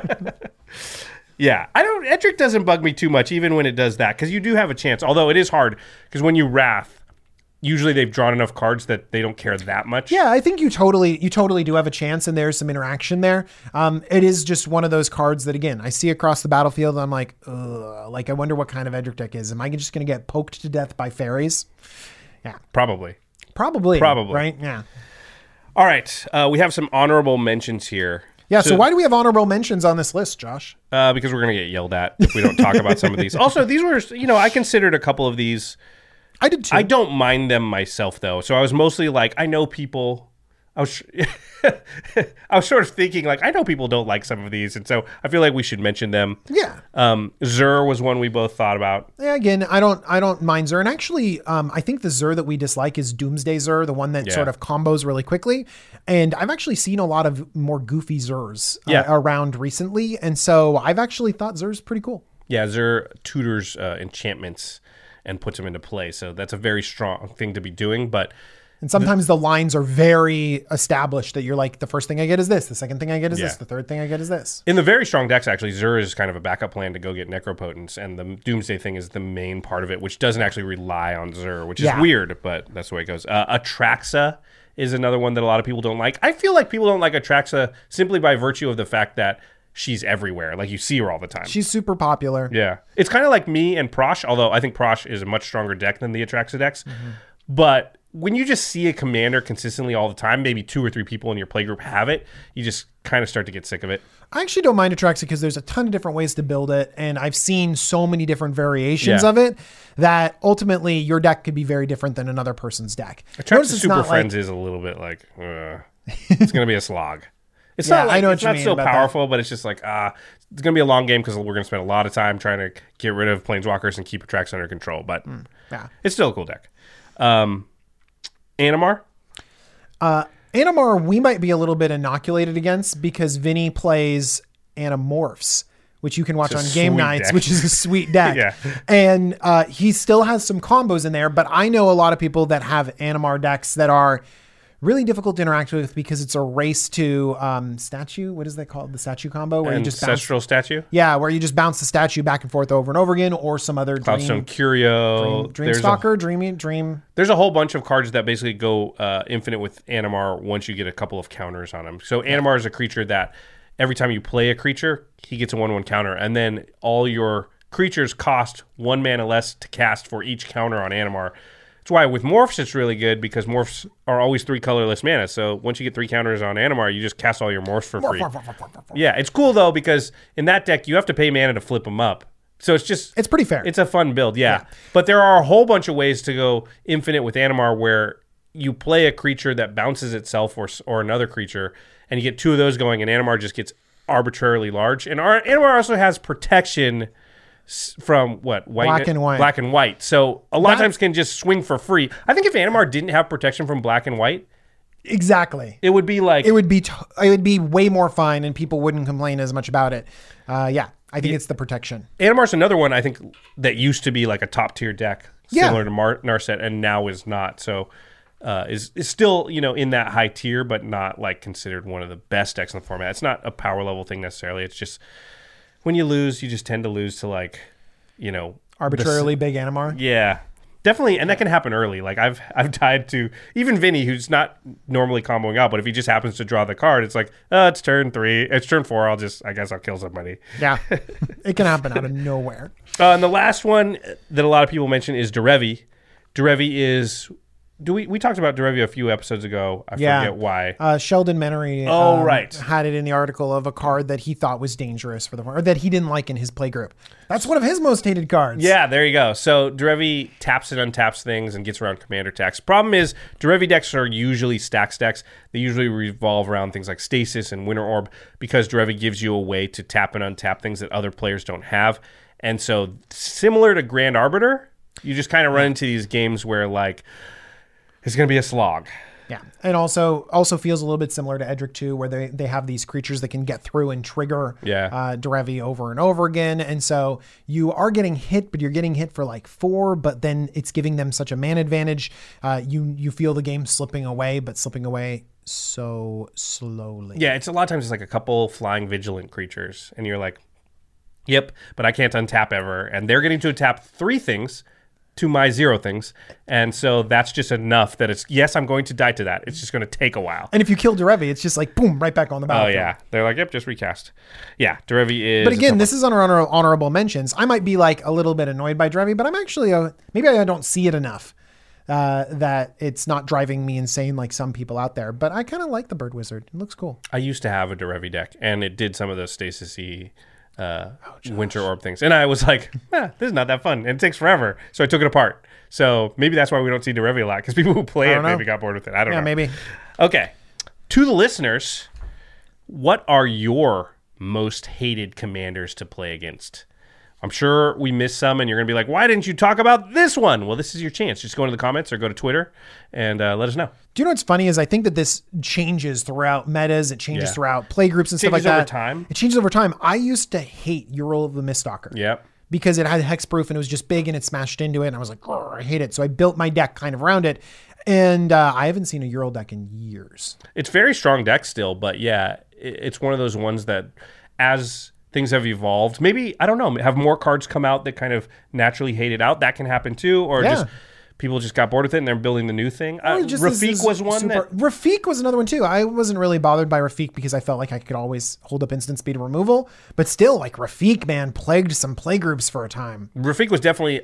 Yeah, I don't. Edric doesn't bug me too much, even when it does that, because you do have a chance. Although it is hard, because when you Wrath, usually they've drawn enough cards that they don't care that much. Yeah, I think you totally you totally do have a chance, and there's some interaction there. Um, it is just one of those cards that, again, I see across the battlefield, and I'm like, ugh, like I wonder what kind of Edric deck is. Am I just going to get poked to death by fairies? Yeah, Probably. probably. Probably. Right? Yeah. All right, uh, we have some honorable mentions here. Yeah. So, why do we have honorable mentions on this list, Josh? Uh, because we're going to get yelled at if we don't talk about some of these. Also, these were, you know, I considered a couple of these. I did too. I don't mind them myself, though. So I was mostly like, I know people. I was, I was sort of thinking like, I know people don't like some of these, and so I feel like we should mention them. Yeah. Um, Zur was one we both thought about. Yeah, again, I don't I don't mind Zur. And actually, um, I think the Zur that we dislike is Doomsday Zur, the one that Yeah. sort of combos really quickly. And I've actually seen a lot of more goofy Zurs uh, Yeah. around recently. And so I've actually thought Zur's pretty cool. Yeah, Zur tutors uh, enchantments and puts them into play, so that's a very strong thing to be doing. But And sometimes the lines are very established that you're like, the first thing I get is this. The second thing I get is Yeah. this. The third thing I get is this. in the very strong decks, actually, Zur is kind of a backup plan to go get Necropotence, and the Doomsday thing is the main part of it, which doesn't actually rely on Zur, which is Yeah. weird, but that's the way it goes. Uh, Atraxa is another one that a lot of people don't like. I feel like people don't like Atraxa simply by virtue of the fact that she's everywhere. Like, you see her all the time. She's super popular. Yeah. It's kind of like me and Prosh, although I think Prosh is a much stronger deck than the Atraxa decks. Mm-hmm. But when you just see a commander consistently all the time, maybe two or three people in your playgroup have it, you just kind of start to get sick of it. I actually don't mind Atraxa because there's a ton of different ways to build it. And I've seen so many different variations Yeah. of it that ultimately your deck could be very different than another person's deck. Atraxa Notice it's Super not Friends like, is a little bit like, uh, it's going to be a slog. It's Yeah, not like I know it's what you not mean so about that. powerful, but it's just like ah, it's gonna be a long game because we're gonna spend a lot of time trying to get rid of planeswalkers and keep Attrax under control. But Yeah. it's still a cool deck. Um, Animar. Uh, Animar, we might be a little bit inoculated against because Vinny plays Animorphs, which you can watch on It's a game sweet nights, deck. which is a sweet deck. Yeah. And uh, he still has some combos in there, but I know a lot of people that have Animar decks that are really difficult to interact with because it's a race to um, statue. What is that called? The statue combo where you just bounce. Ancestral statue. Yeah, where you just bounce the statue back and forth over and over again, or some other Cloudstone dream, Curio. dream, dream There's a- stalker, dreamy dream. There's a whole bunch of cards that basically go uh, infinite with Animar once you get a couple of counters on him. So Animar is a creature that every time you play a creature, he gets a one one counter, and then all your creatures cost one mana less to cast for each counter on Animar. That's why with Morphs it's really good because Morphs are always three colorless mana. So once you get three counters on Animar, you just cast all your Morphs for free. Yeah, it's cool though because in that deck you have to pay mana to flip them up. So it's just It's pretty fair. It's a fun build, yeah. But there are a whole bunch of ways to go infinite with Animar where you play a creature that bounces itself or or another creature, and you get two of those going, and Animar just gets arbitrarily large. And our, Animar also has protection s- from what white Black and white. black and white. So a lot of That- times can just swing for free. I think if Animar didn't have protection from black and white, Exactly. it would be like It would be t- it would be way more fun, and people wouldn't complain as much about it. Uh, yeah, I think it's the protection. Animar's another one I think that used to be like a top tier deck, Yeah. similar to Mar- Narset, and now is not. So uh, is is still you know in that high tier, but not like considered one of the best decks in the format. It's not a power level thing necessarily. It's just when you lose, you just tend to lose to like you know Arbitrarily big Animar. the- yeah. Definitely, and that can happen early. Like I've I've died to even Vinny, who's not normally comboing out, but if he just happens to draw the card, it's like, oh, it's turn three, it's turn four. I'll just, I guess, I'll kill somebody. Yeah, it can happen out of nowhere. Uh, and the last one that a lot of people mention is Derevi. Derevi is. Do we we talked about Derevi a few episodes ago? I Yeah. forget why. Uh, Sheldon Menery Oh, um, right. had it in the article of a card that he thought was dangerous for the or that he didn't like in his play group. That's one of his most hated cards. Yeah, there you go. So Derevi taps and untaps things and gets around commander attacks. Problem is, Derevi decks are usually stacks decks. They usually revolve around things like Stasis and Winter Orb because Derevi gives you a way to tap and untap things that other players don't have. And so, similar to Grand Arbiter, you just kind of run into these games where like it's going to be a slog. Yeah, and also also feels a little bit similar to Edric two, where they, they have these creatures that can get through and trigger Yeah. uh, Derevi over and over again, and so you are getting hit, but you're getting hit for like four, but then it's giving them such a man advantage. Uh, you you feel the game slipping away, but slipping away so slowly. Yeah, it's a lot of times it's like a couple flying vigilant creatures, and you're like, yep, but I can't untap ever. And they're getting to tap three things to my zero things. And so that's just enough that it's, yes, I'm going to die to that. It's just going to take a while. And if you kill Derevi, it's just like boom, right back on the Oh, battlefield. yeah. They're like, yep, just recast. Yeah, Derevi is. But a again, tough this is on our honor- honorable mentions. I might be like a little bit annoyed by Derevi, but I'm actually uh maybe I don't see it enough uh, that it's not driving me insane like some people out there. But I kind of like the Bird Wizard. It looks cool. I used to have a Derevi deck, and it did some of those stasis-y uh, Winter Orb things. And I was like, eh, this is not that fun. And it takes forever. So I took it apart. So maybe that's why we don't see Derevi a lot, because people who play it don't know. maybe got bored with it. I don't Yeah, know. maybe. Okay. To the listeners, what are your most hated commanders to play against? I'm sure we missed some, and you're going to be like, why didn't you talk about this one? Well, this is your chance. Just go into the comments or go to Twitter and uh, let us know. Do you know what's funny is I think that this changes throughout metas. It changes Yeah. throughout play groups and stuff like Changes over that. time. It changes over time. I used to hate Ural of the Miststalker. Yep. Because it had hexproof and it was just big and it smashed into it. And I was like, "Grr, I hate it. So I built my deck kind of around it. And uh, I haven't seen a Ural deck in years. It's very strong deck still, but yeah, it- it's one of those ones that as things have evolved, maybe, I don't know, have more cards come out that kind of naturally hate it out. That can happen too. Or Yeah. just people just got bored with it and they're building the new thing. Uh, Or just this Rafik is was one super- that... Rafik was another one too. I wasn't really bothered by Rafik because I felt like I could always hold up instant speed removal. But still, like Rafik, man, plagued some play groups for a time. Rafik was definitely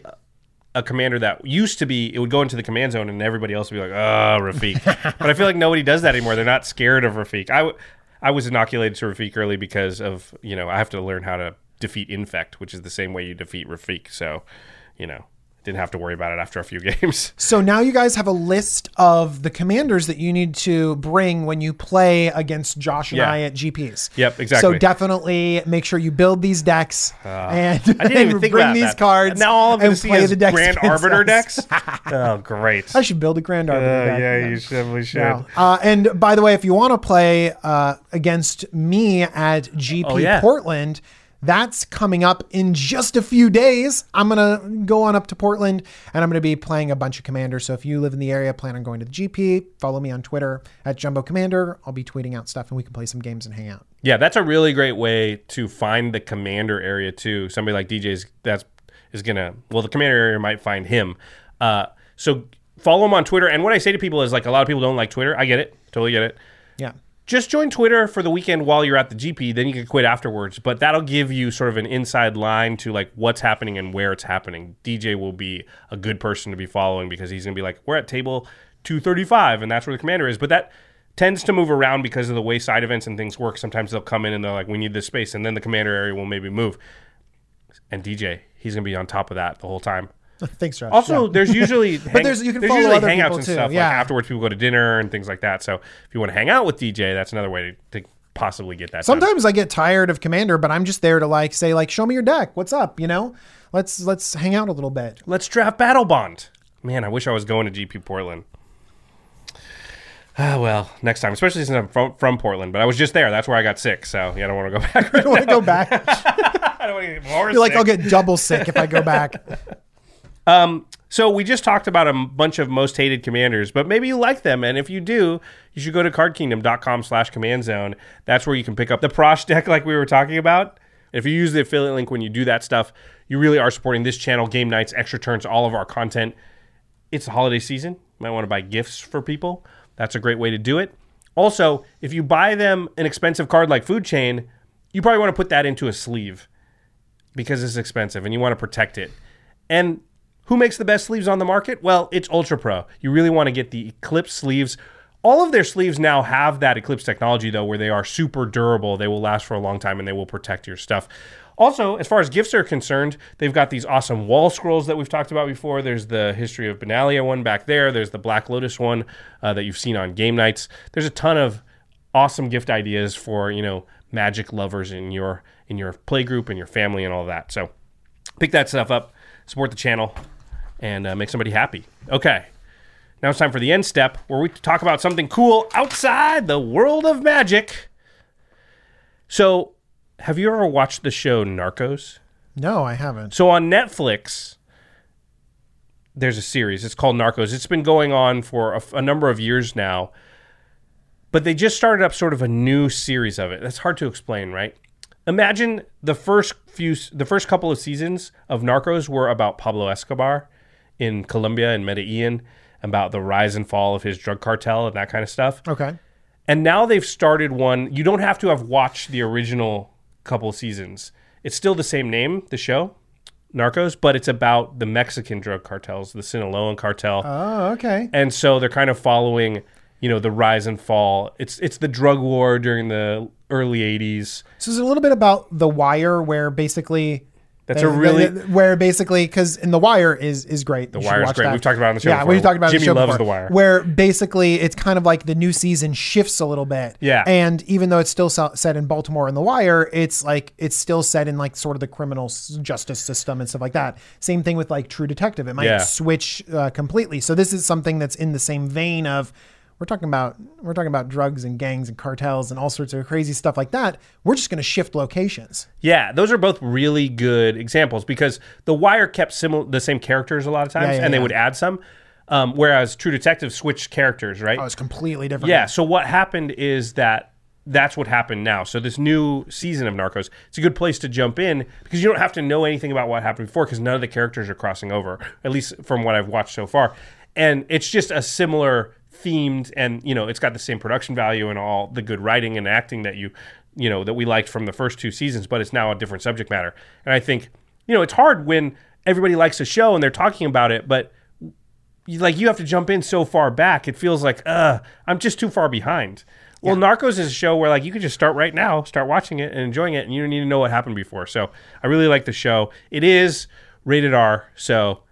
a commander that used to be, it would go into the command zone and everybody else would be like, oh, Rafik. But I feel like nobody does that anymore. They're not scared of Rafik. I, w- I was inoculated to Rafik early because of, you know, I have to learn how to defeat Infect, which is the same way you defeat Rafik. So, you know, didn't have to worry about it after a few games. So now you guys have a list of the commanders that you need to bring when you play against Josh and Yeah. I at G Ps. Yep, exactly. So definitely make sure you build these decks uh, and, I didn't and even think bring about these that. cards. Now all I'm going and to see play is the decks Grand against Arbiter us. decks. Oh, great. I should build a Grand Arbiter Uh, deck. yeah, you definitely should. No. Uh, and by the way, if you want to play uh, against me at G P Oh, yeah. Portland, that's coming up in just a few days. I'm going to go on up to Portland and I'm going to be playing a bunch of commanders. So if you live in the area, plan on going to the G P, follow me on Twitter at Jumbo Commander. I'll be tweeting out stuff and we can play some games and hang out. Yeah, that's a really great way to find the commander area too. Somebody like D J's that's is gonna well, the commander area might find him. Uh, so follow him on Twitter. And what I say to people is like a lot of people don't like Twitter. I get it, totally get it. Yeah. Just join Twitter for the weekend while you're at the G P. Then you can quit afterwards. But that'll give you sort of an inside line to like what's happening and where it's happening. D J will be a good person to be following because he's gonna be like, we're at table two thirty-five, and that's where the commander is. But that tends to move around because of the way side events and things work. Sometimes they'll come in and they're like, we need this space, and then the commander area will maybe move. And D J, he's gonna be on top of that the whole time. Thanks, Josh. Also, Yeah. there's usually hang- But there's- you can there's follow usually other hangouts people and too, stuff. yeah. Like afterwards, people go to dinner and things like that. So if you want to hang out with D J, that's another way to, to possibly get that done. Sometimes I get tired of Commander, but I'm just there to like say like, show me your deck. What's up? You know, let's let's hang out a little bit. Let's draft Battle Bond. Man, I wish I was going to G P Portland. Ah, well, next time, especially since I'm from, from Portland. But I was just there. That's where I got sick. So yeah, I don't want to go back. Right I want to now. go back. I don't want to get more You're like, sick. I'll get double sick if I go back. Um, so we just talked about a bunch of most hated commanders, but maybe you like them. And if you do, you should go to cardkingdom.com slash command zone. That's where you can pick up the Prosh deck like we were talking about. If you use the affiliate link when you do that stuff, you really are supporting this channel, game nights, extra turns, all of our content. It's the holiday season. You might want to buy gifts for people. That's a great way to do it. Also, if you buy them an expensive card like Food Chain, you probably want to put that into a sleeve because it's expensive and you want to protect it. And who makes the best sleeves on the market? Well, it's Ultra Pro. You really want to get the Eclipse sleeves. All of their sleeves now have that Eclipse technology, though, where they are super durable. They will last for a long time, and they will protect your stuff. Also, as far as gifts are concerned, they've got these awesome wall scrolls that we've talked about before. There's the History of Benalia one back there. There's the Black Lotus one uh, that you've seen on game nights. There's a ton of awesome gift ideas for, you know, Magic lovers in your in your play group and your family and all that. So pick that stuff up, support the channel, and uh, make somebody happy. Okay, now it's time for the end step where we talk about something cool outside the world of Magic. So, have you ever watched the show Narcos? No, I haven't. So on Netflix, there's a series. It's called Narcos. It's been going on for a, a number of years now, but they just started up sort of a new series of it. That's hard to explain, right? Imagine the first few, the first couple of seasons of Narcos were about Pablo Escobar in Colombia and Medellin, about the rise and fall of his drug cartel and that kind of stuff. Okay. And now they've started one. You don't have to have watched the original couple seasons. It's still the same name, the show, Narcos, but it's about the Mexican drug cartels, the Sinaloan cartel. Oh, okay. And so they're kind of following, you know, the rise and fall. It's it's the drug war during the early eighties. So it's a little bit about The Wire, where basically That's a really where basically because in The Wire is is great. The You should Wire is watch great. that. We've talked about it on the show Yeah, before. we've talked about it on Jimmy the show loves before, The Wire. Where basically it's kind of like the new season shifts a little bit. Yeah. And even though it's still so- set in Baltimore in The Wire, it's like it's still set in like sort of the criminal s- justice system and stuff like that. Same thing with like True Detective. It might Yeah. switch uh, completely. So this is something that's in the same vein of. We're talking about we're talking about drugs and gangs and cartels and all sorts of crazy stuff like that. We're just going to shift locations. Yeah, those are both really good examples because The Wire kept similar the same characters a lot of times, Yeah, yeah, and they yeah. would add some. Um, whereas True Detective switched characters, right? Oh, it's completely different. Yeah. So what happened is that that's what happened now. So this new season of Narcos, it's a good place to jump in because you don't have to know anything about what happened before because none of the characters are crossing over, at least from what I've watched so far. And it's just a similar themed, and you know, it's got the same production value and all the good writing and acting that you, you know, that we liked from the first two seasons, but it's now a different subject matter. And I think, you know, it's hard when everybody likes a show and they're talking about it, but you, like you have to jump in so far back. It feels like, uh, I'm just too far behind. Well, yeah. Narcos is a show where like you could just start right now, start watching it and enjoying it, and you don't need to know what happened before. So I really like the show. It is rated R, so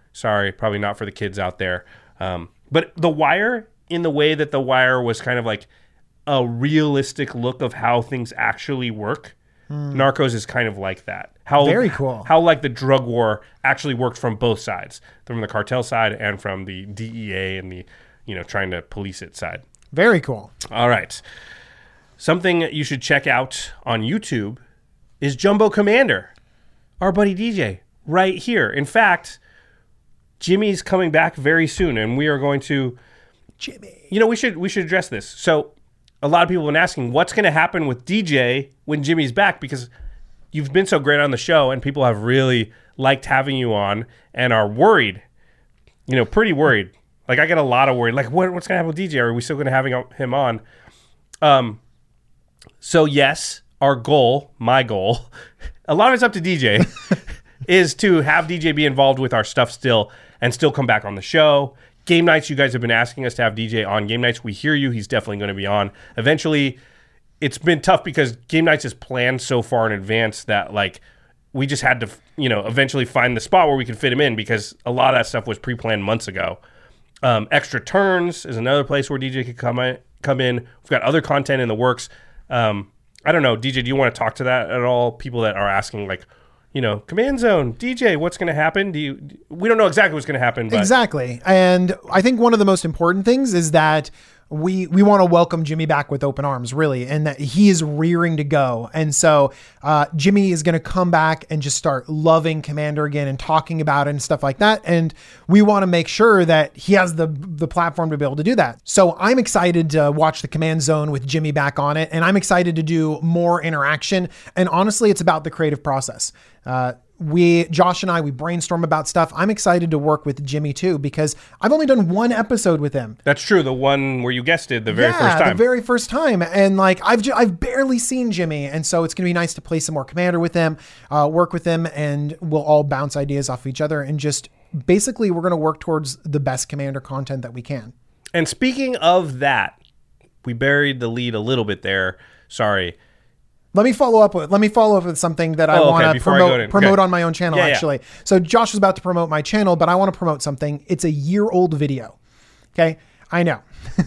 Sorry, probably not for the kids out there. Um, but The Wire, in the way that The Wire was kind of like a realistic look of how things actually work, mm. Narcos is kind of like that. How, Very cool. How like the drug war actually worked from both sides, from the cartel side and from the D E A and the, you know, trying to police it side. Very cool. All right. Something you should check out on YouTube is Jumbo Commander, our buddy D J, right here. In fact, Jimmy's coming back very soon, and we are going to... Jimmy. You know, we should we should address this. So a lot of people have been asking, what's going to happen with D J when Jimmy's back? Because you've been so great on the show, and people have really liked having you on and are worried, you know, pretty worried. Like, I get a lot of worried. Like, what, what's going to happen with D J? Are we still going to have him on? Um. So, yes, our goal, my goal, a lot of it's up to D J, is to have D J be involved with our stuff still and still come back on the show. Game nights, you guys have been asking us to have D J on game nights. We hear you. He's definitely going to be on. Eventually, it's been tough because game nights is planned so far in advance that, like, we just had to, you know, eventually find the spot where we could fit him in because a lot of that stuff was pre-planned months ago. Um, Extra Turns is another place where D J could come in. Come in. We've got other content in the works. Um, I don't know, D J, do you want to talk to that at all? People that are asking, like, you know, Command Zone, D J, what's going to happen? Do you? We don't know exactly what's going to happen. But. Exactly. And I think one of the most important things is that we we want to welcome Jimmy back with open arms, really, and that he is rearing to go. And so uh, Jimmy is going to come back and just start loving Commander again and talking about it and stuff like that. And we want to make sure that he has the the platform to be able to do that. So I'm excited to watch the Command Zone with Jimmy back on it, and I'm excited to do more interaction. And honestly, it's about the creative process. Uh, we, Josh and I, we brainstorm about stuff. I'm excited to work with Jimmy too, because I've only done one episode with him. That's true. The one where you guessed it the very yeah, first time. the very first time. And like, I've, ju- I've barely seen Jimmy. And so it's going to be nice to play some more Commander with him, uh, work with him, and we'll all bounce ideas off of each other. And just basically we're going to work towards the best Commander content that we can. And speaking of that, we buried the lead a little bit there. Sorry. Let me follow up with let me follow up with something that I oh, want okay, to promote okay. promote on my own channel, yeah, actually. Yeah. So Josh was about to promote my channel, but I want to promote something. It's a year old video. Okay. I know.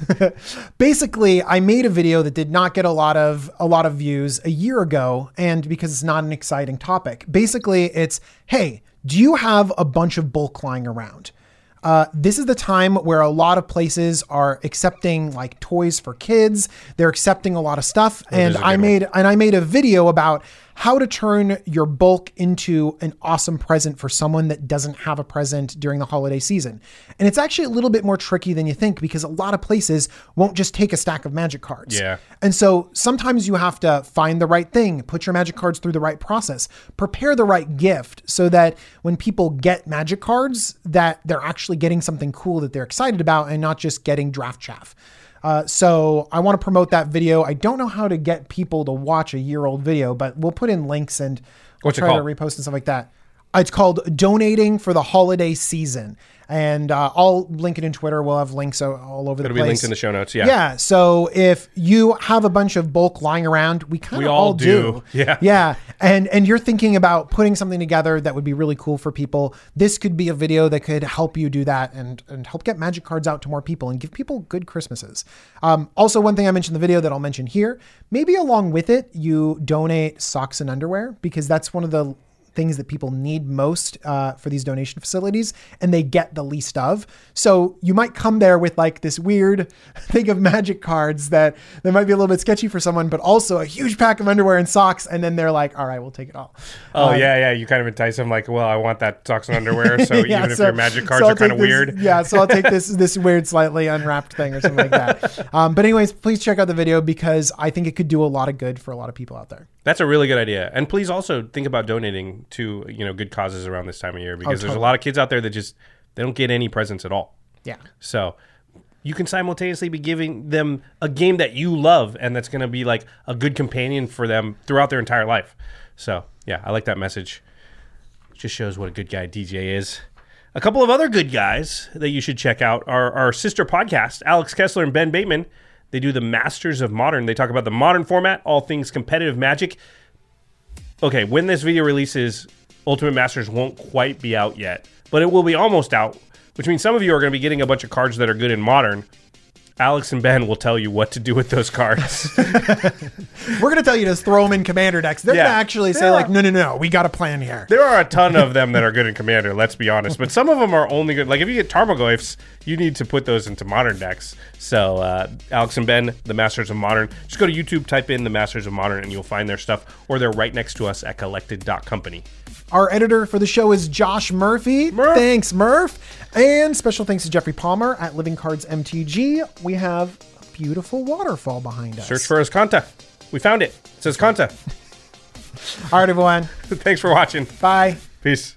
Basically, I made a video that did not get a lot of a lot of views a year ago, and because it's not an exciting topic. Basically, it's, hey, do you have a bunch of bulk lying around? Uh, this is the time where a lot of places are accepting like toys for kids. They're accepting a lot of stuff. Oh, and I made, one. and I made a video about how to turn your bulk into an awesome present for someone that doesn't have a present during the holiday season. And it's actually a little bit more tricky than you think, because a lot of places won't just take a stack of magic cards. Yeah. And so sometimes you have to find the right thing, put your magic cards through the right process, prepare the right gift so that when people get magic cards, that they're actually getting something cool that they're excited about and not just getting draft chaff. Uh, so I want to promote that video. I don't know how to get people to watch a year old video, but we'll put in links and we'll What's try it to called? repost and stuff like that. It's called Donating for the Holiday Season. And uh, I'll link it in Twitter. We'll have links all over the It'll place. be linked in the show notes. Yeah. Yeah. So if you have a bunch of bulk lying around, we kind We of all all do. do. Yeah. Yeah. And and you're thinking about putting something together that would be really cool for people. This could be a video that could help you do that and, and help get magic cards out to more people and give people good Christmases. Um, also, one thing I mentioned in the video that I'll mention here, maybe along with it, you donate socks and underwear, because that's one of the things that people need most uh, for these donation facilities, and they get the least of. So you might come there with like this weird thing of magic cards that, that might be a little bit sketchy for someone, but also a huge pack of underwear and socks. And then they're like, all right, we'll take it all. Oh, um, yeah, yeah. You kind of entice them like, well, I want that socks and underwear. So yeah, even if so- your magic cards so I'll are kind of take this- weird. Yeah, so I'll take this this weird, slightly unwrapped thing or something like that. Um, but anyways, please check out the video, because I think it could do a lot of good for a lot of people out there. That's a really good idea. And please also think about donating to, you know, good causes around this time of year, because Oh, there's a totally. lot of kids out there that just, they don't get any presents at all. Yeah. So you can simultaneously be giving them a game that you love and that's going to be like a good companion for them throughout their entire life. So yeah, I like that message. Just shows what a good guy D J is. A couple of other good guys that you should check out are our sister podcast, Alex Kessler and Ben Bateman. They do the Masters of Modern. They talk about the modern format, all things competitive Magic. Okay, when this video releases, Ultimate Masters won't quite be out yet, but it will be almost out, which means some of you are going to be getting a bunch of cards that are good in Modern. Alex and Ben will tell you what to do with those cards. We're going to tell you to throw them in Commander decks. They're Yeah. going to actually say, There like, are- no, no, no, we got a plan here. There are a ton of them that are good in Commander, let's be honest. But some of them are only good. Like, if you get Tarmogoyfs, you need to put those into Modern decks. So, uh, Alex and Ben, the Masters of Modern. Just go to YouTube, type in the Masters of Modern, and you'll find their stuff. Or they're right next to us at collected dot company. Our editor for the show is Josh Murphy. Murph. Thanks, Murph. And special thanks to Jeffrey Palmer at Living Cards M T G. We have a beautiful waterfall behind us. Search for Azcanta. We found it. It says Kanta. All right, everyone. Thanks for watching. Bye. Peace.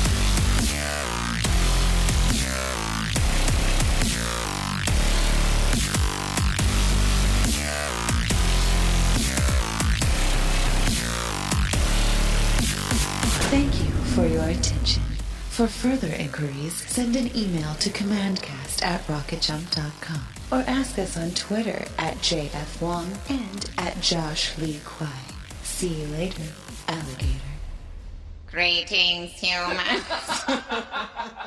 Thank you for your attention. For further inquiries, send an email to commandcast at rocketjump dot com or ask us on Twitter at J F Wong and at Josh Lee Kwai. See you later, alligator. Greetings, humans.